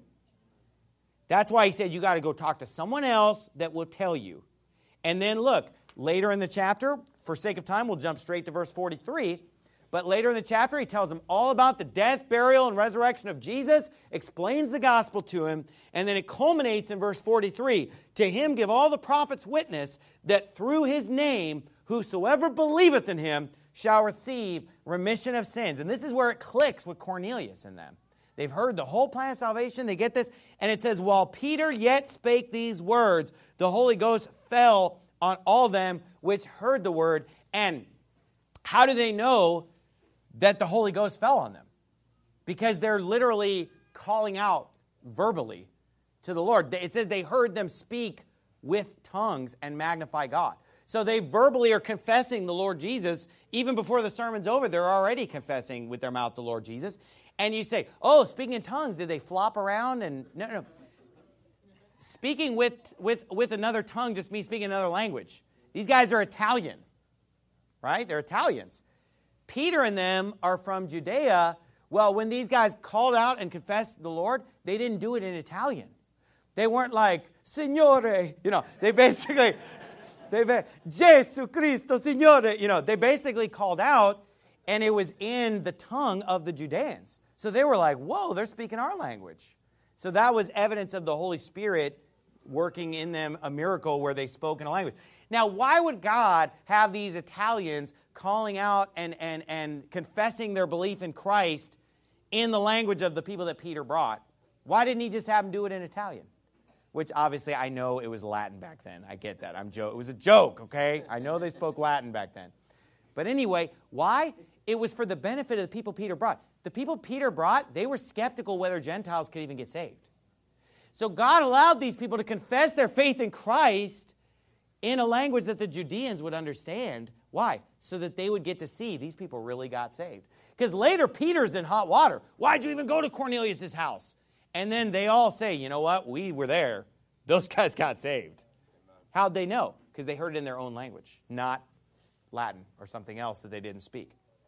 That's why he said you got to go talk to someone else that will tell you. And then look, later in the chapter, for sake of time, we'll jump straight to verse forty-three. But later in the chapter, he tells them all about the death, burial, and resurrection of Jesus, explains the gospel to him, and then it culminates in verse forty-three. To him give all the prophets witness that through his name, whosoever believeth in him shall receive remission of sins. And this is where it clicks with Cornelius and them. They've heard the whole plan of salvation. They get this. And it says, While Peter yet spake these words, the Holy Ghost fell on all them which heard the word. And how do they know that the Holy Ghost fell on them? Because they're literally calling out verbally to the Lord. It says they heard them speak with tongues and magnify God. So they verbally are confessing the Lord Jesus. Even before the sermon's over, they're already confessing with their mouth the Lord Jesus. And you say, oh, speaking in tongues, did they flop around? And no, no. Speaking with, with, with another tongue just means speaking another language. These guys are Italian, right? They're Italians. Peter and them are from Judea. Well, when these guys called out and confessed the Lord, they didn't do it in Italian. They weren't like, Signore, you know, they basically, they, Gesù Cristo, Signore, you know, they basically called out, and it was in the tongue of the Judeans. So they were like, whoa, they're speaking our language. So that was evidence of the Holy Spirit working in them a miracle where they spoke in a language. Now, why would God have these Italians calling out and, and, and confessing their belief in Christ in the language of the people that Peter brought? Why didn't he just have them do it in Italian? Which obviously I know it was Latin back then. I get that. I'm jo- It was a joke, okay? I know they spoke Latin back then. But anyway, why? It was for the benefit of the people Peter brought. The people Peter brought, they were skeptical whether Gentiles could even get saved. So God allowed these people to confess their faith in Christ in a language that the Judeans would understand. Why? So that they would get to see these people really got saved. Because later, Peter's in hot water. Why'd you even go to Cornelius' house? And then they all say, you know what? We were there. Those guys got saved. How'd they know? Because they heard it in their own language, not Latin or something else that they didn't speak.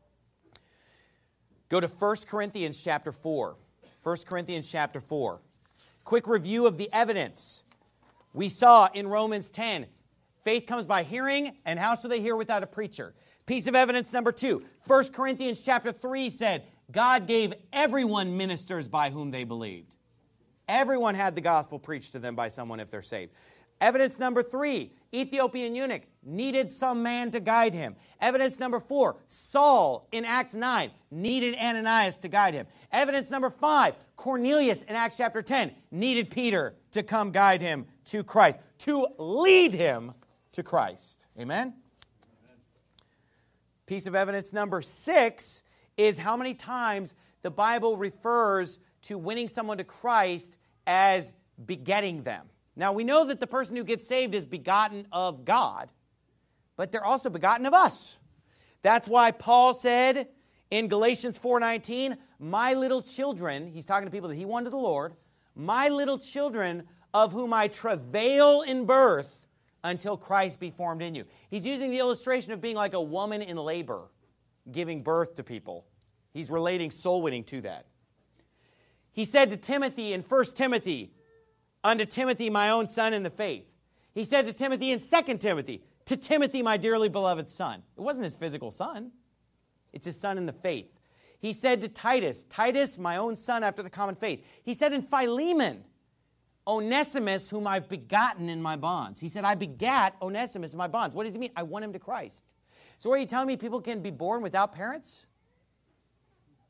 Go to First Corinthians chapter four. First Corinthians chapter four. Quick review of the evidence. We saw in Romans ten, faith comes by hearing, and how shall they hear without a preacher? Piece of evidence number two. First Corinthians chapter three said, God gave everyone ministers by whom they believed. Everyone had the gospel preached to them by someone if they're saved. Evidence number three, Ethiopian eunuch needed some man to guide him. Evidence number four, Saul in Acts nine needed Ananias to guide him. Evidence number five, Cornelius in Acts chapter ten needed Peter to come guide him to Christ, to lead him to Christ. Amen? Amen. Piece of evidence number six is how many times the Bible refers to winning someone to Christ as begetting them. Now, we know that the person who gets saved is begotten of God, but they're also begotten of us. That's why Paul said in Galatians four nineteen, my little children, he's talking to people that he won to the Lord, my little children of whom I travail in birth until Christ be formed in you. He's using the illustration of being like a woman in labor, giving birth to people. He's relating soul winning to that. He said to Timothy in First Timothy, unto Timothy, my own son in the faith. He said to Timothy in Second Timothy, to Timothy, my dearly beloved son. It wasn't his physical son. It's his son in the faith. He said to Titus, Titus, my own son after the common faith. He said in Philemon, Onesimus, whom I've begotten in my bonds. He said, I begat Onesimus in my bonds. What does he mean? I won him to Christ. So are you telling me people can be born without parents?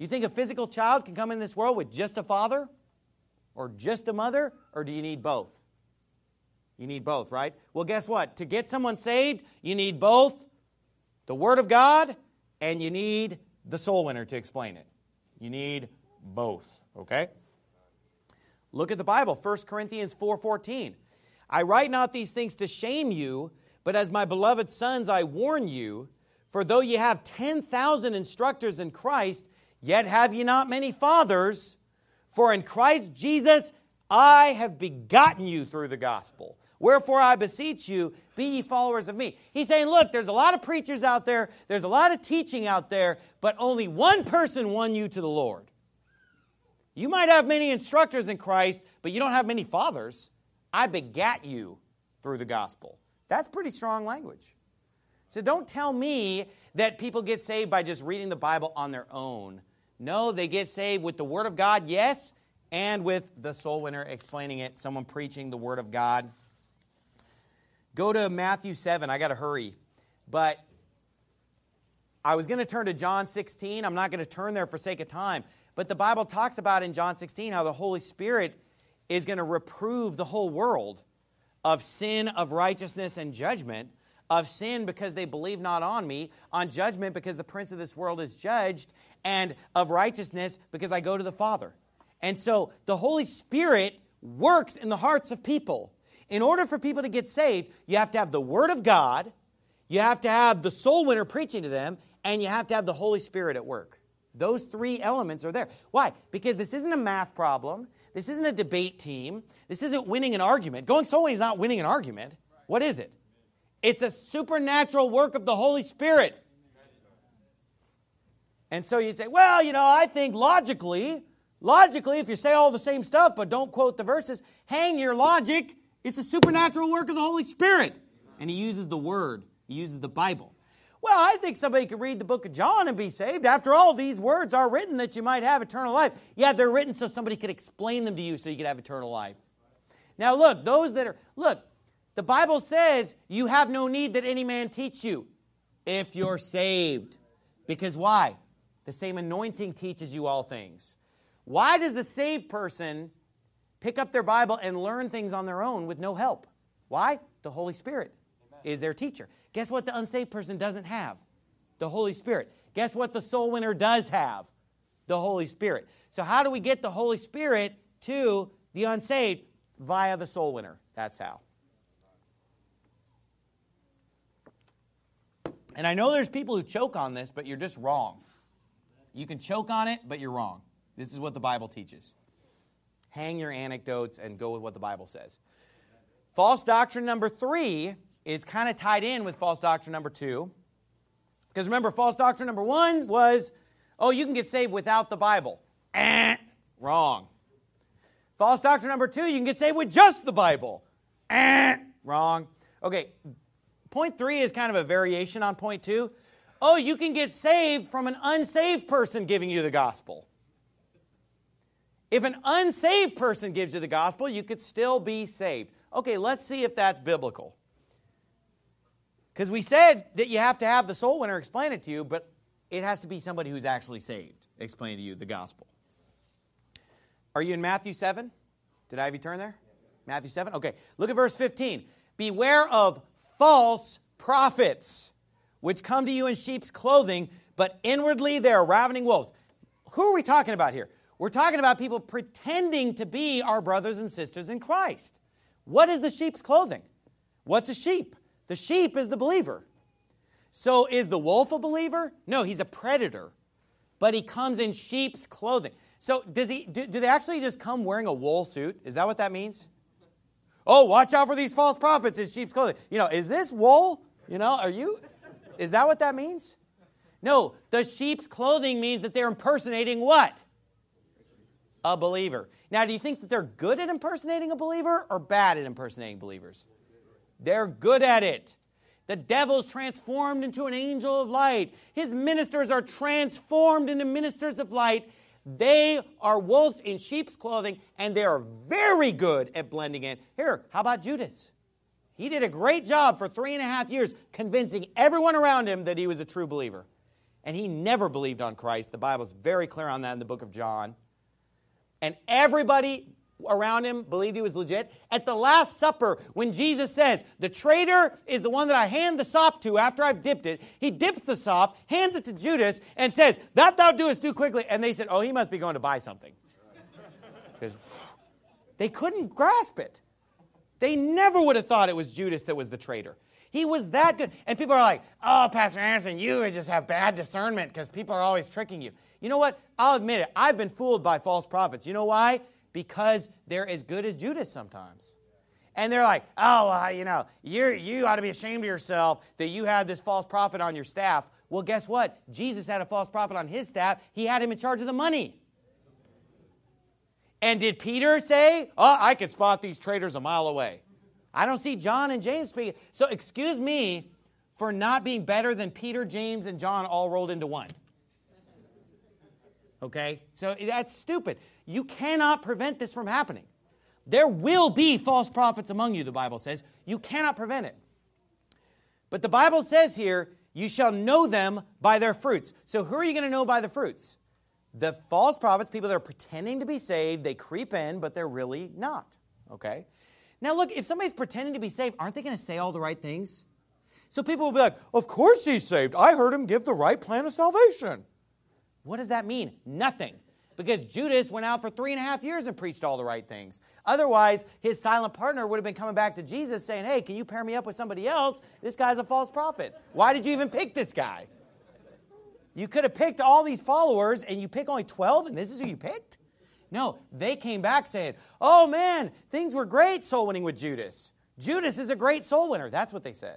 You think a physical child can come in this world with just a father or just a mother, or do you need both? You need both, right? Well, guess what? To get someone saved, you need both the Word of God and you need the soul winner to explain it. You need both, okay? Look at the Bible, First Corinthians four fourteen. I write not these things to shame you, but as my beloved sons I warn you, for though ye have ten thousand instructors in Christ, yet have ye not many fathers, for in Christ Jesus I have begotten you through the gospel. Wherefore I beseech you, be ye followers of me. He's saying, look, there's a lot of preachers out there, there's a lot of teaching out there, but only one person won you to the Lord. You might have many instructors in Christ, but you don't have many fathers. I begat you through the gospel. That's pretty strong language. So don't tell me that people get saved by just reading the Bible on their own. No, they get saved with the Word of God, yes, and with the soul winner explaining it, someone preaching the Word of God. Go to Matthew seven. I got to hurry. But I was going to turn to John sixteen. I'm not going to turn there for sake of time. But the Bible talks about in John sixteen how the Holy Spirit is going to reprove the whole world of sin, of righteousness, and judgment. Of sin because they believe not on me, on judgment because the prince of this world is judged, and of righteousness because I go to the Father. And so the Holy Spirit works in the hearts of people. In order for people to get saved, you have to have the Word of God, you have to have the soul winner preaching to them, and you have to have the Holy Spirit at work. Those three elements are there. Why? Because this isn't a math problem. This isn't a debate team. This isn't winning an argument. Going soul winning is not winning an argument. What is it? It's a supernatural work of the Holy Spirit. And so you say, well, you know, I think logically, logically, if you say all the same stuff but don't quote the verses, hang your logic. It's a supernatural work of the Holy Spirit. And he uses the Word. He uses the Bible. Well, I think somebody could read the book of John and be saved. After all, these words are written that you might have eternal life. Yeah, they're written so somebody could explain them to you so you could have eternal life. Now look, those that are, look, the Bible says you have no need that any man teach you if you're saved. Because why? The same anointing teaches you all things. Why does the saved person pick up their Bible and learn things on their own with no help? Why? The Holy Spirit is their teacher. Guess what the unsaved person doesn't have? The Holy Spirit. Guess what the soul winner does have? The Holy Spirit. So how do we get the Holy Spirit to the unsaved? Via the soul winner. That's how. And I know there's people who choke on this, but you're just wrong. You can choke on it, but you're wrong. This is what the Bible teaches. Hang your anecdotes and go with what the Bible says. False doctrine number three is kind of tied in with false doctrine number two. Because remember, false doctrine number one was, oh, you can get saved without the Bible. Eh, wrong. False doctrine number two, you can get saved with just the Bible. Eh, wrong. Okay, point three is kind of a variation on point two. Oh, you can get saved from an unsaved person giving you the gospel. If an unsaved person gives you the gospel, you could still be saved. Okay, let's see if that's biblical. Because we said that you have to have the soul winner explain it to you, but it has to be somebody who's actually saved explain to you the gospel. Are you in Matthew seven? Did I have you turn there? Matthew seven? Okay, look at verse fifteen. Beware of false prophets, which come to you in sheep's clothing, but inwardly they are ravening wolves. Who are we talking about here? We're talking about people pretending to be our brothers and sisters in Christ. What is the sheep's clothing? What's a sheep? The sheep is the believer. So is the wolf a believer? No, he's a predator. But he comes in sheep's clothing. So does he? Do, do they actually just come wearing a wool suit? Is that what that means? Oh, watch out for these false prophets in sheep's clothing. You know, is this wool? You know, are you? Is that what that means? No, the sheep's clothing means that they're impersonating what? A believer. Now, do you think that they're good at impersonating a believer or bad at impersonating believers? They're good at it. The devil's transformed into an angel of light. His ministers are transformed into ministers of light. They are wolves in sheep's clothing, and they are very good at blending in. Here, how about Judas? He did a great job for three and a half years convincing everyone around him that he was a true believer. and he never believed on Christ. The Bible's very clear on that in the book of John. And everybody around him believed he was legit. At the Last Supper, when Jesus says, the traitor is the one that I hand the sop to after I've dipped it, he dips the sop, hands it to Judas, and says, that thou doest, do quickly. And they said, oh, he must be going to buy something. Because they couldn't grasp it. They never would have thought it was Judas that was the traitor. He was that good. And people are like, oh, Pastor Anderson, you just have bad discernment because people are always tricking you. You know what? I'll admit it. I've been fooled by false prophets. You know why? Because they're as good as Judas sometimes. And they're like, oh, well, you know, you you ought to be ashamed of yourself that you had this false prophet on your staff. Well, guess what? Jesus had a false prophet on his staff. He had him in charge of the money. And did Peter say, oh, I could spot these traitors a mile away? I don't see John and James speaking. So excuse me for not being better than Peter, James, and John all rolled into one. Okay? So that's stupid. You cannot prevent this from happening. There will be false prophets among you, the Bible says. You cannot prevent it. But the Bible says here, you shall know them by their fruits. So who are you going to know by the fruits? The false prophets, people that are pretending to be saved, they creep in, but they're really not. Okay? Now look, if somebody's pretending to be saved, aren't they going to say all the right things? So people will be like, of course he's saved. I heard him give the right plan of salvation. What does that mean? Nothing. Because Judas went out for three and a half years and preached all the right things. Otherwise, his silent partner would have been coming back to Jesus saying, hey, can you pair me up with somebody else? This guy's a false prophet. Why did you even pick this guy? You could have picked all these followers and you pick only twelve and this is who you picked? No, they came back saying, oh man, things were great soul winning with Judas. Judas is a great soul winner. That's what they said.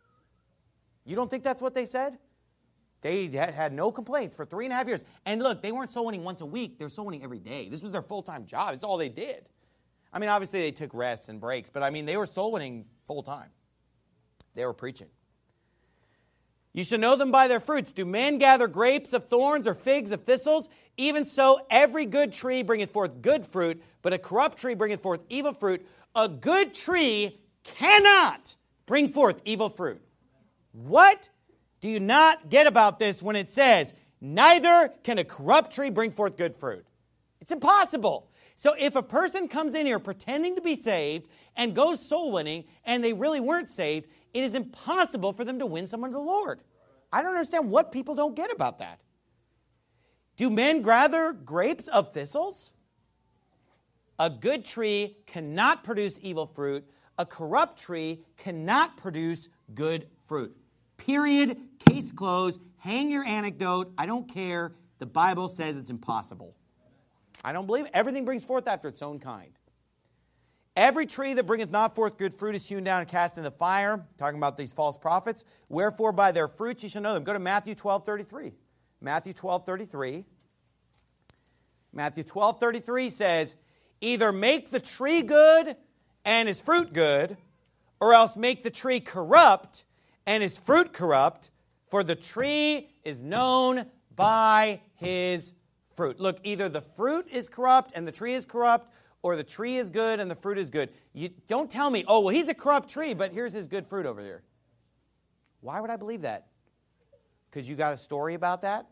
You don't think that's what they said? They had no complaints for three and a half years. And look, they weren't soul winning once a week. They were soul winning every day. This was their full-time job. It's all they did. I mean, obviously they took rests and breaks, but I mean, they were soul winning full-time. They were preaching. You shall know them by their fruits. Do men gather grapes of thorns or figs of thistles? Even so, every good tree bringeth forth good fruit, but a corrupt tree bringeth forth evil fruit. A good tree cannot bring forth evil fruit. What do you not get about this when it says, neither can a corrupt tree bring forth good fruit? It's impossible. So if a person comes in here pretending to be saved and goes soul winning and they really weren't saved, it is impossible for them to win someone to the Lord. I don't understand what people don't get about that. Do men gather grapes of thistles? A good tree cannot produce evil fruit. A corrupt tree cannot produce good fruit. Period. Case closed. Hang your anecdote. I don't care. The Bible says it's impossible. I don't believe it. Everything brings forth after its own kind. Every tree that bringeth not forth good fruit is hewn down and cast in the fire. Talking about these false prophets. Wherefore by their fruits ye shall know them. Go to Matthew twelve thirty-three. Matthew twelve thirty-three. Matthew twelve thirty-three says, either make the tree good and his fruit good, or else make the tree corrupt and his fruit corrupt, for the tree is known by his fruit. Look, either the fruit is corrupt and the tree is corrupt, or the tree is good and the fruit is good. You don't tell me, oh, well, he's a corrupt tree, but here's his good fruit over here. Why would I believe that? Because you got a story about that?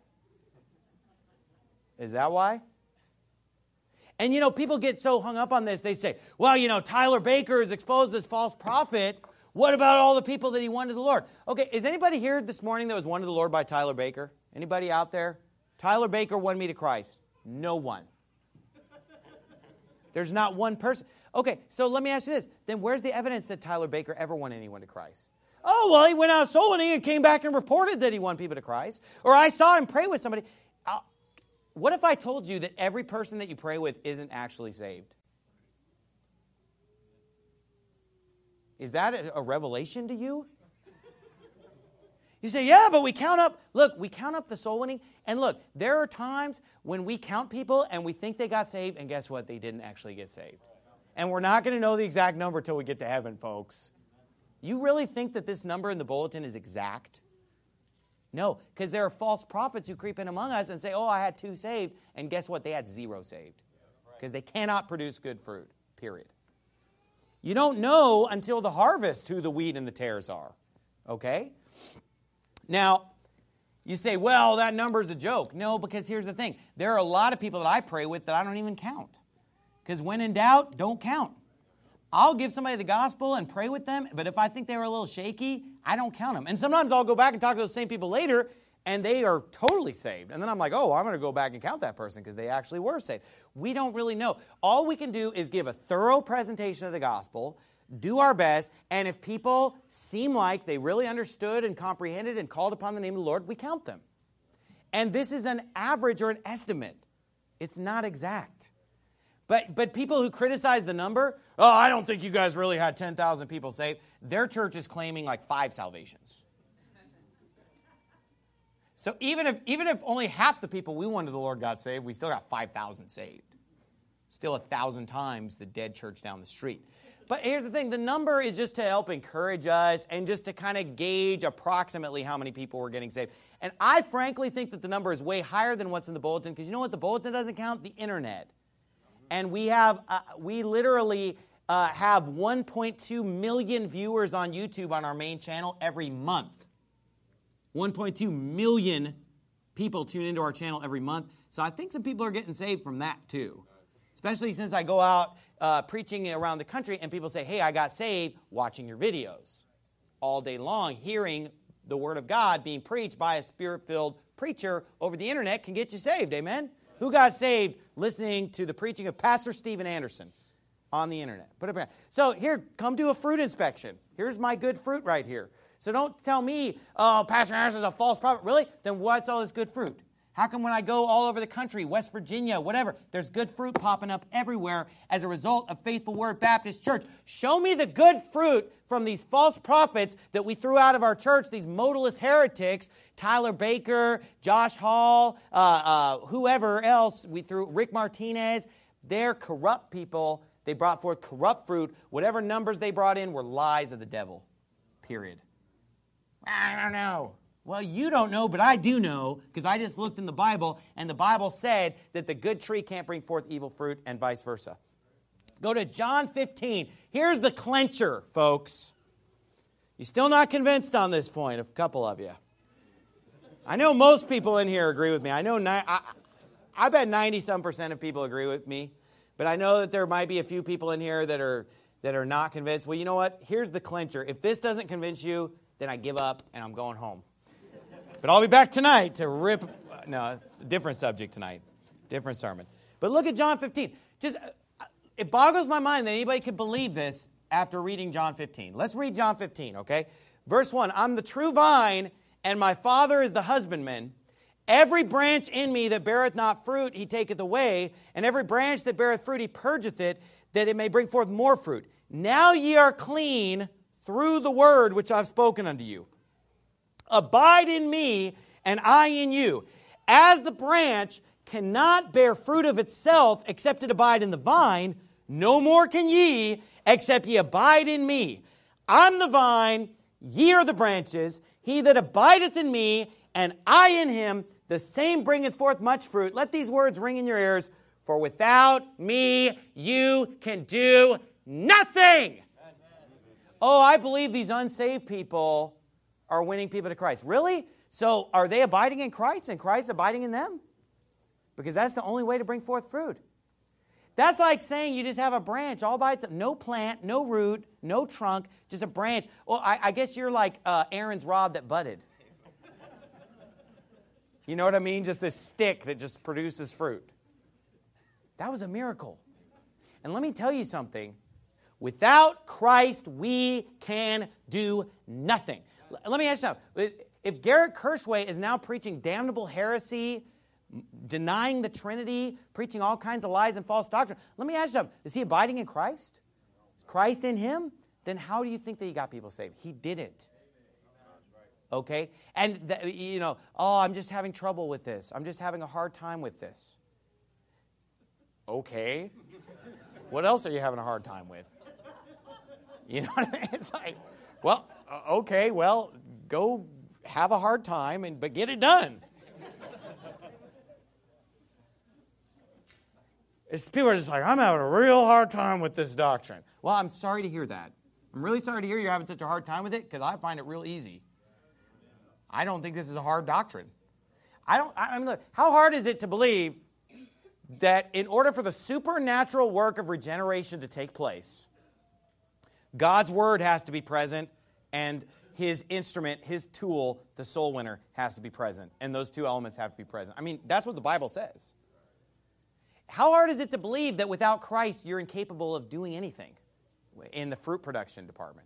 Is that why? And, you know, people get so hung up on this, they say, well, you know, Tyler Baker is exposed as false prophet. What about all the people that he won to the Lord? Okay, is anybody here this morning that was won to the Lord by Tyler Baker? Anybody out there? Tyler Baker won me to Christ. No one. There's not one person. Okay, so let me ask you this. Then where's the evidence that Tyler Baker ever won anyone to Christ? Oh, well, he went out soul winning and came back and reported that he won people to Christ. Or I saw him pray with somebody. Uh, what if I told you that every person that you pray with isn't actually saved? Is that a revelation to you? You say, yeah, but we count up. Look, we count up the soul winning. And look, there are times when we count people and we think they got saved, and guess what? They didn't actually get saved. And we're not going to know the exact number till we get to heaven, folks. You really think that this number in the bulletin is exact? No, because there are false prophets who creep in among us and say, oh, I had two saved. And guess what? They had zero saved. Because they cannot produce good fruit, period. You don't know until the harvest who the wheat and the tares are. Okay? Now, You say, well, that number's a joke. No, because here's the thing. There are a lot of people that I pray with that I don't even count. Because when in doubt, don't count. I'll give somebody the gospel and pray with them, but if I think they were a little shaky, I don't count them. And sometimes I'll go back and talk to those same people later, and they are totally saved. And then I'm like, oh, I'm going to go back and count that person because they actually were saved. We don't really know. All we can do is give a thorough presentation of the gospel, do our best, and if people seem like they really understood and comprehended and called upon the name of the Lord, we count them. And this is an average or an estimate. It's not exact. But but people who criticize the number, oh, I don't think you guys really had ten thousand people saved. Their church is claiming like five salvations. So even if even if only half the people we wanted the Lord got saved, we still got five thousand saved. Still a thousand times the dead church down the street. But here's the thing, the number is just to help encourage us and just to kind of gauge approximately how many people were getting saved. And I frankly think that the number is way higher than what's in the bulletin, because you know what the bulletin doesn't count? The internet. And we have, uh, we literally uh, have one point two million viewers on YouTube on our main channel every month. one point two million people tune into our channel every month. So I think some people are getting saved from that too. Especially since I go out uh, preaching around the country and people say, hey, I got saved watching your videos. All day long, hearing the Word of God being preached by a Spirit-filled preacher over the internet can get you saved, amen? Who got saved listening to the preaching of Pastor Steven Anderson on the internet? Put it back. So here, come do a fruit inspection. Here's my good fruit right here. So don't tell me, oh, Pastor Anderson's a false prophet. Really? Then what's all this good fruit? How come when I go all over the country, West Virginia, whatever, there's good fruit popping up everywhere as a result of Faithful Word Baptist Church? Show me the good fruit from these false prophets that we threw out of our church, these modalist heretics, Tyler Baker, Josh Hall, uh, uh, whoever else we threw, Rick Martinez. They're corrupt people. They brought forth corrupt fruit. Whatever numbers they brought in were lies of the devil, period. I don't know. Well, you don't know, but I do know, because I just looked in the Bible, and the Bible said that the good tree can't bring forth evil fruit, and vice versa. Go to John fifteen. Here's the clincher, folks. You're still not convinced on this point, a couple of you. I know most people in here agree with me. I know ni- I, I bet ninety-some percent of people agree with me, but I know that there might be a few people in here that are that are not convinced. Well, you know what? Here's the clincher. If this doesn't convince you, then I give up, and I'm going home. But I'll be back tonight to rip. No, it's a different subject tonight. Different sermon. But look at John fifteen. Just, it boggles my mind that anybody could believe this after reading John fifteen. Let's read John fifteen, okay? Verse one, I'm the true vine, and my Father is the husbandman. Every branch in me that beareth not fruit, he taketh away. And every branch that beareth fruit, he purgeth it, that it may bring forth more fruit. Now ye are clean through the word which I've spoken unto you. Abide in me, and I in you. As the branch cannot bear fruit of itself except it abide in the vine, no more can ye except ye abide in me. I'm the vine, ye are the branches. He that abideth in me, and I in him, the same bringeth forth much fruit. Let these words ring in your ears. For without me, you can do nothing. Oh, I believe these unsaved people are winning people to Christ. Really? So are they abiding in Christ and Christ abiding in them? Because that's the only way to bring forth fruit. That's like saying you just have a branch all by itself. No plant, no root, no trunk, just a branch. Well, I, I guess you're like uh, Aaron's rod that budded. You know what I mean? Just this stick that just produces fruit. That was a miracle. And let me tell you something. Without Christ, we can do nothing. Let me ask you something. If Garrett Kirschway is now preaching damnable heresy, denying the Trinity, preaching all kinds of lies and false doctrine, let me ask you something. Is he abiding in Christ? Is Christ in him? Then how do you think that he got people saved? He didn't. Okay? And, the, you know, oh, I'm just having trouble with this. I'm just having a hard time with this. Okay. What else are you having a hard time with? You know what I mean? It's like, well, okay, well, go have a hard time, and but get it done. It's, people are just like, I'm having a real hard time with this doctrine. Well, I'm sorry to hear that. I'm really sorry to hear you're having such a hard time with it, because I find it real easy. I don't think this is a hard doctrine. I don't, I mean, look, how hard is it to believe that in order for the supernatural work of regeneration to take place, God's word has to be present and his instrument, his tool, the soul winner, has to be present. And those two elements have to be present. I mean, that's what the Bible says. How hard is it to believe that without Christ, you're incapable of doing anything in the fruit production department?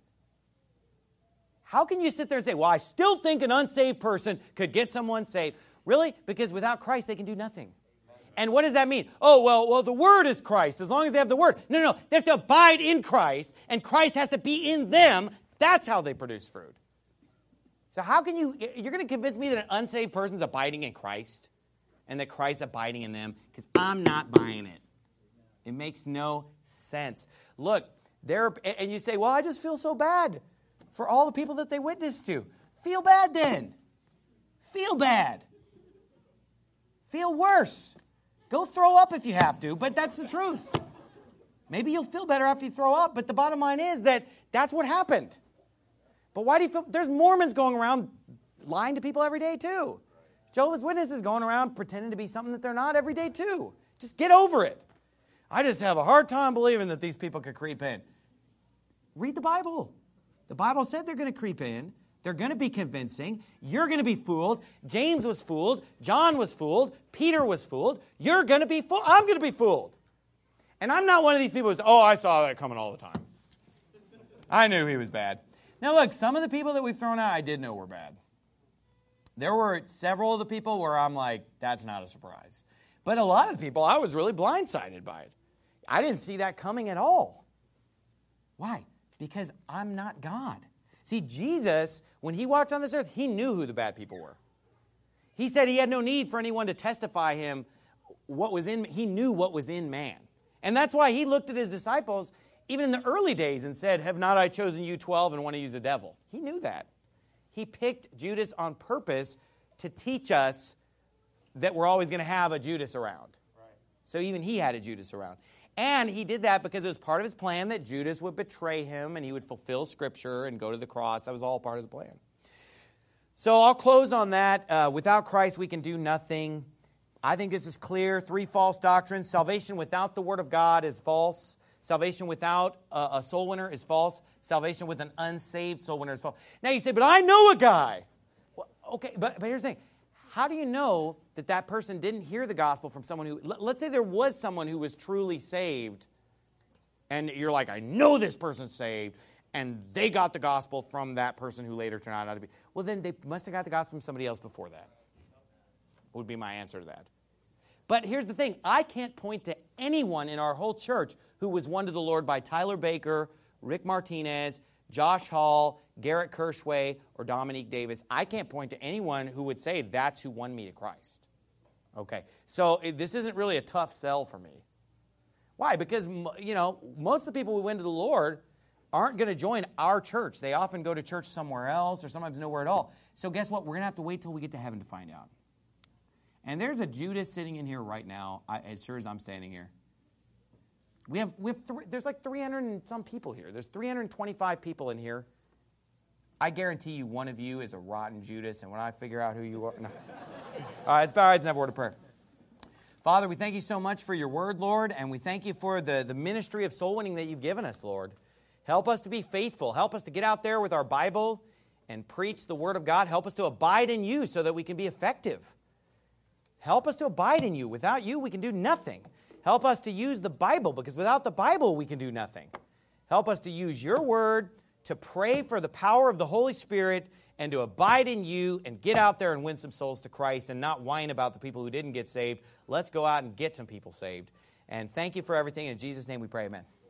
How can you sit there and say, well, I still think an unsaved person could get someone saved? Really? Because without Christ, they can do nothing. And what does that mean? Oh, well, well, the Word is Christ, as long as they have the Word. No, no, no. They have to abide in Christ, and Christ has to be in them. That's how they produce fruit. So how can you, you're going to convince me that an unsaved person is abiding in Christ and that Christ is abiding in them? Because I'm not buying it. It makes no sense. Look, there, and you say, well, I just feel so bad for all the people that they witnessed to. Feel bad then. Feel bad. Feel worse. Go throw up if you have to, but that's the truth. Maybe you'll feel better after you throw up, but the bottom line is that that's what happened. But why do you feel? There's Mormons going around lying to people every day too. Jehovah's Witnesses going around pretending to be something that they're not every day too. Just get over it. I just have a hard time believing that these people could creep in. Read the Bible. The Bible said they're going to creep in. They're going to be convincing. You're going to be fooled. James was fooled. John was fooled. Peter was fooled. You're going to be fooled. I'm going to be fooled. And I'm not one of these people who's, oh, I saw that coming all the time. I knew he was bad. Now, look, some of the people that we've thrown out, I did know were bad. There were several of the people where I'm like, that's not a surprise. But a lot of the people, I was really blindsided by it. I didn't see that coming at all. Why? Because I'm not God. See, Jesus, when he walked on this earth, he knew who the bad people were. He said he had no need for anyone to testify him what was in, he knew what was in man. And that's why he looked at his disciples, even in the early days, and said, have not I chosen you twelve and want to use a devil? He knew that. He picked Judas on purpose to teach us that we're always going to have a Judas around. Right. So even he had a Judas around. And he did that because it was part of his plan that Judas would betray him and he would fulfill Scripture and go to the cross. That was all part of the plan. So I'll close on that. Uh, without Christ, we can do nothing. I think this is clear. Three false doctrines. Salvation without the Word of God is false. Salvation without a, a soul winner is false. Salvation with an unsaved soul winner is false. Now you say, but I know a guy. Well, okay, but, but here's the thing. How do you know that that person didn't hear the gospel from someone who, let's say there was someone who was truly saved, and you're like, I know this person's saved, and they got the gospel from that person who later turned out to be. Well, then they must have got the gospel from somebody else before that, would be my answer to that. But here's the thing. I can't point to anyone in our whole church who was won to the Lord by Tyler Baker, Rick Martinez, Josh Hall, Garrett Kirschway, or Dominique Davis. I can't point to anyone who would say that's who won me to Christ. Okay, so it, this isn't really a tough sell for me. Why? Because, you know, most of the people who win to the Lord aren't going to join our church. They often go to church somewhere else or sometimes nowhere at all. So guess what? We're going to have to wait till we get to heaven to find out. And there's a Judas sitting in here right now, I, as sure as I'm standing here. We have, we have th- there's like three hundred and some people here. There's three hundred twenty-five people in here. I guarantee you one of you is a rotten Judas, and when I figure out who you are... No. All right, let's bow our heads and have a word of prayer. Father, we thank you so much for your word, Lord, and we thank you for the, the ministry of soul winning that you've given us, Lord. Help us to be faithful. Help us to get out there with our Bible and preach the word of God. Help us to abide in you so that we can be effective. Help us to abide in you. Without you, we can do nothing. Help us to use the Bible, because without the Bible, we can do nothing. Help us to use your word, to pray for the power of the Holy Spirit, and to abide in you and get out there and win some souls to Christ and not whine about the people who didn't get saved. Let's go out and get some people saved. And thank you for everything. In Jesus' name we pray, amen.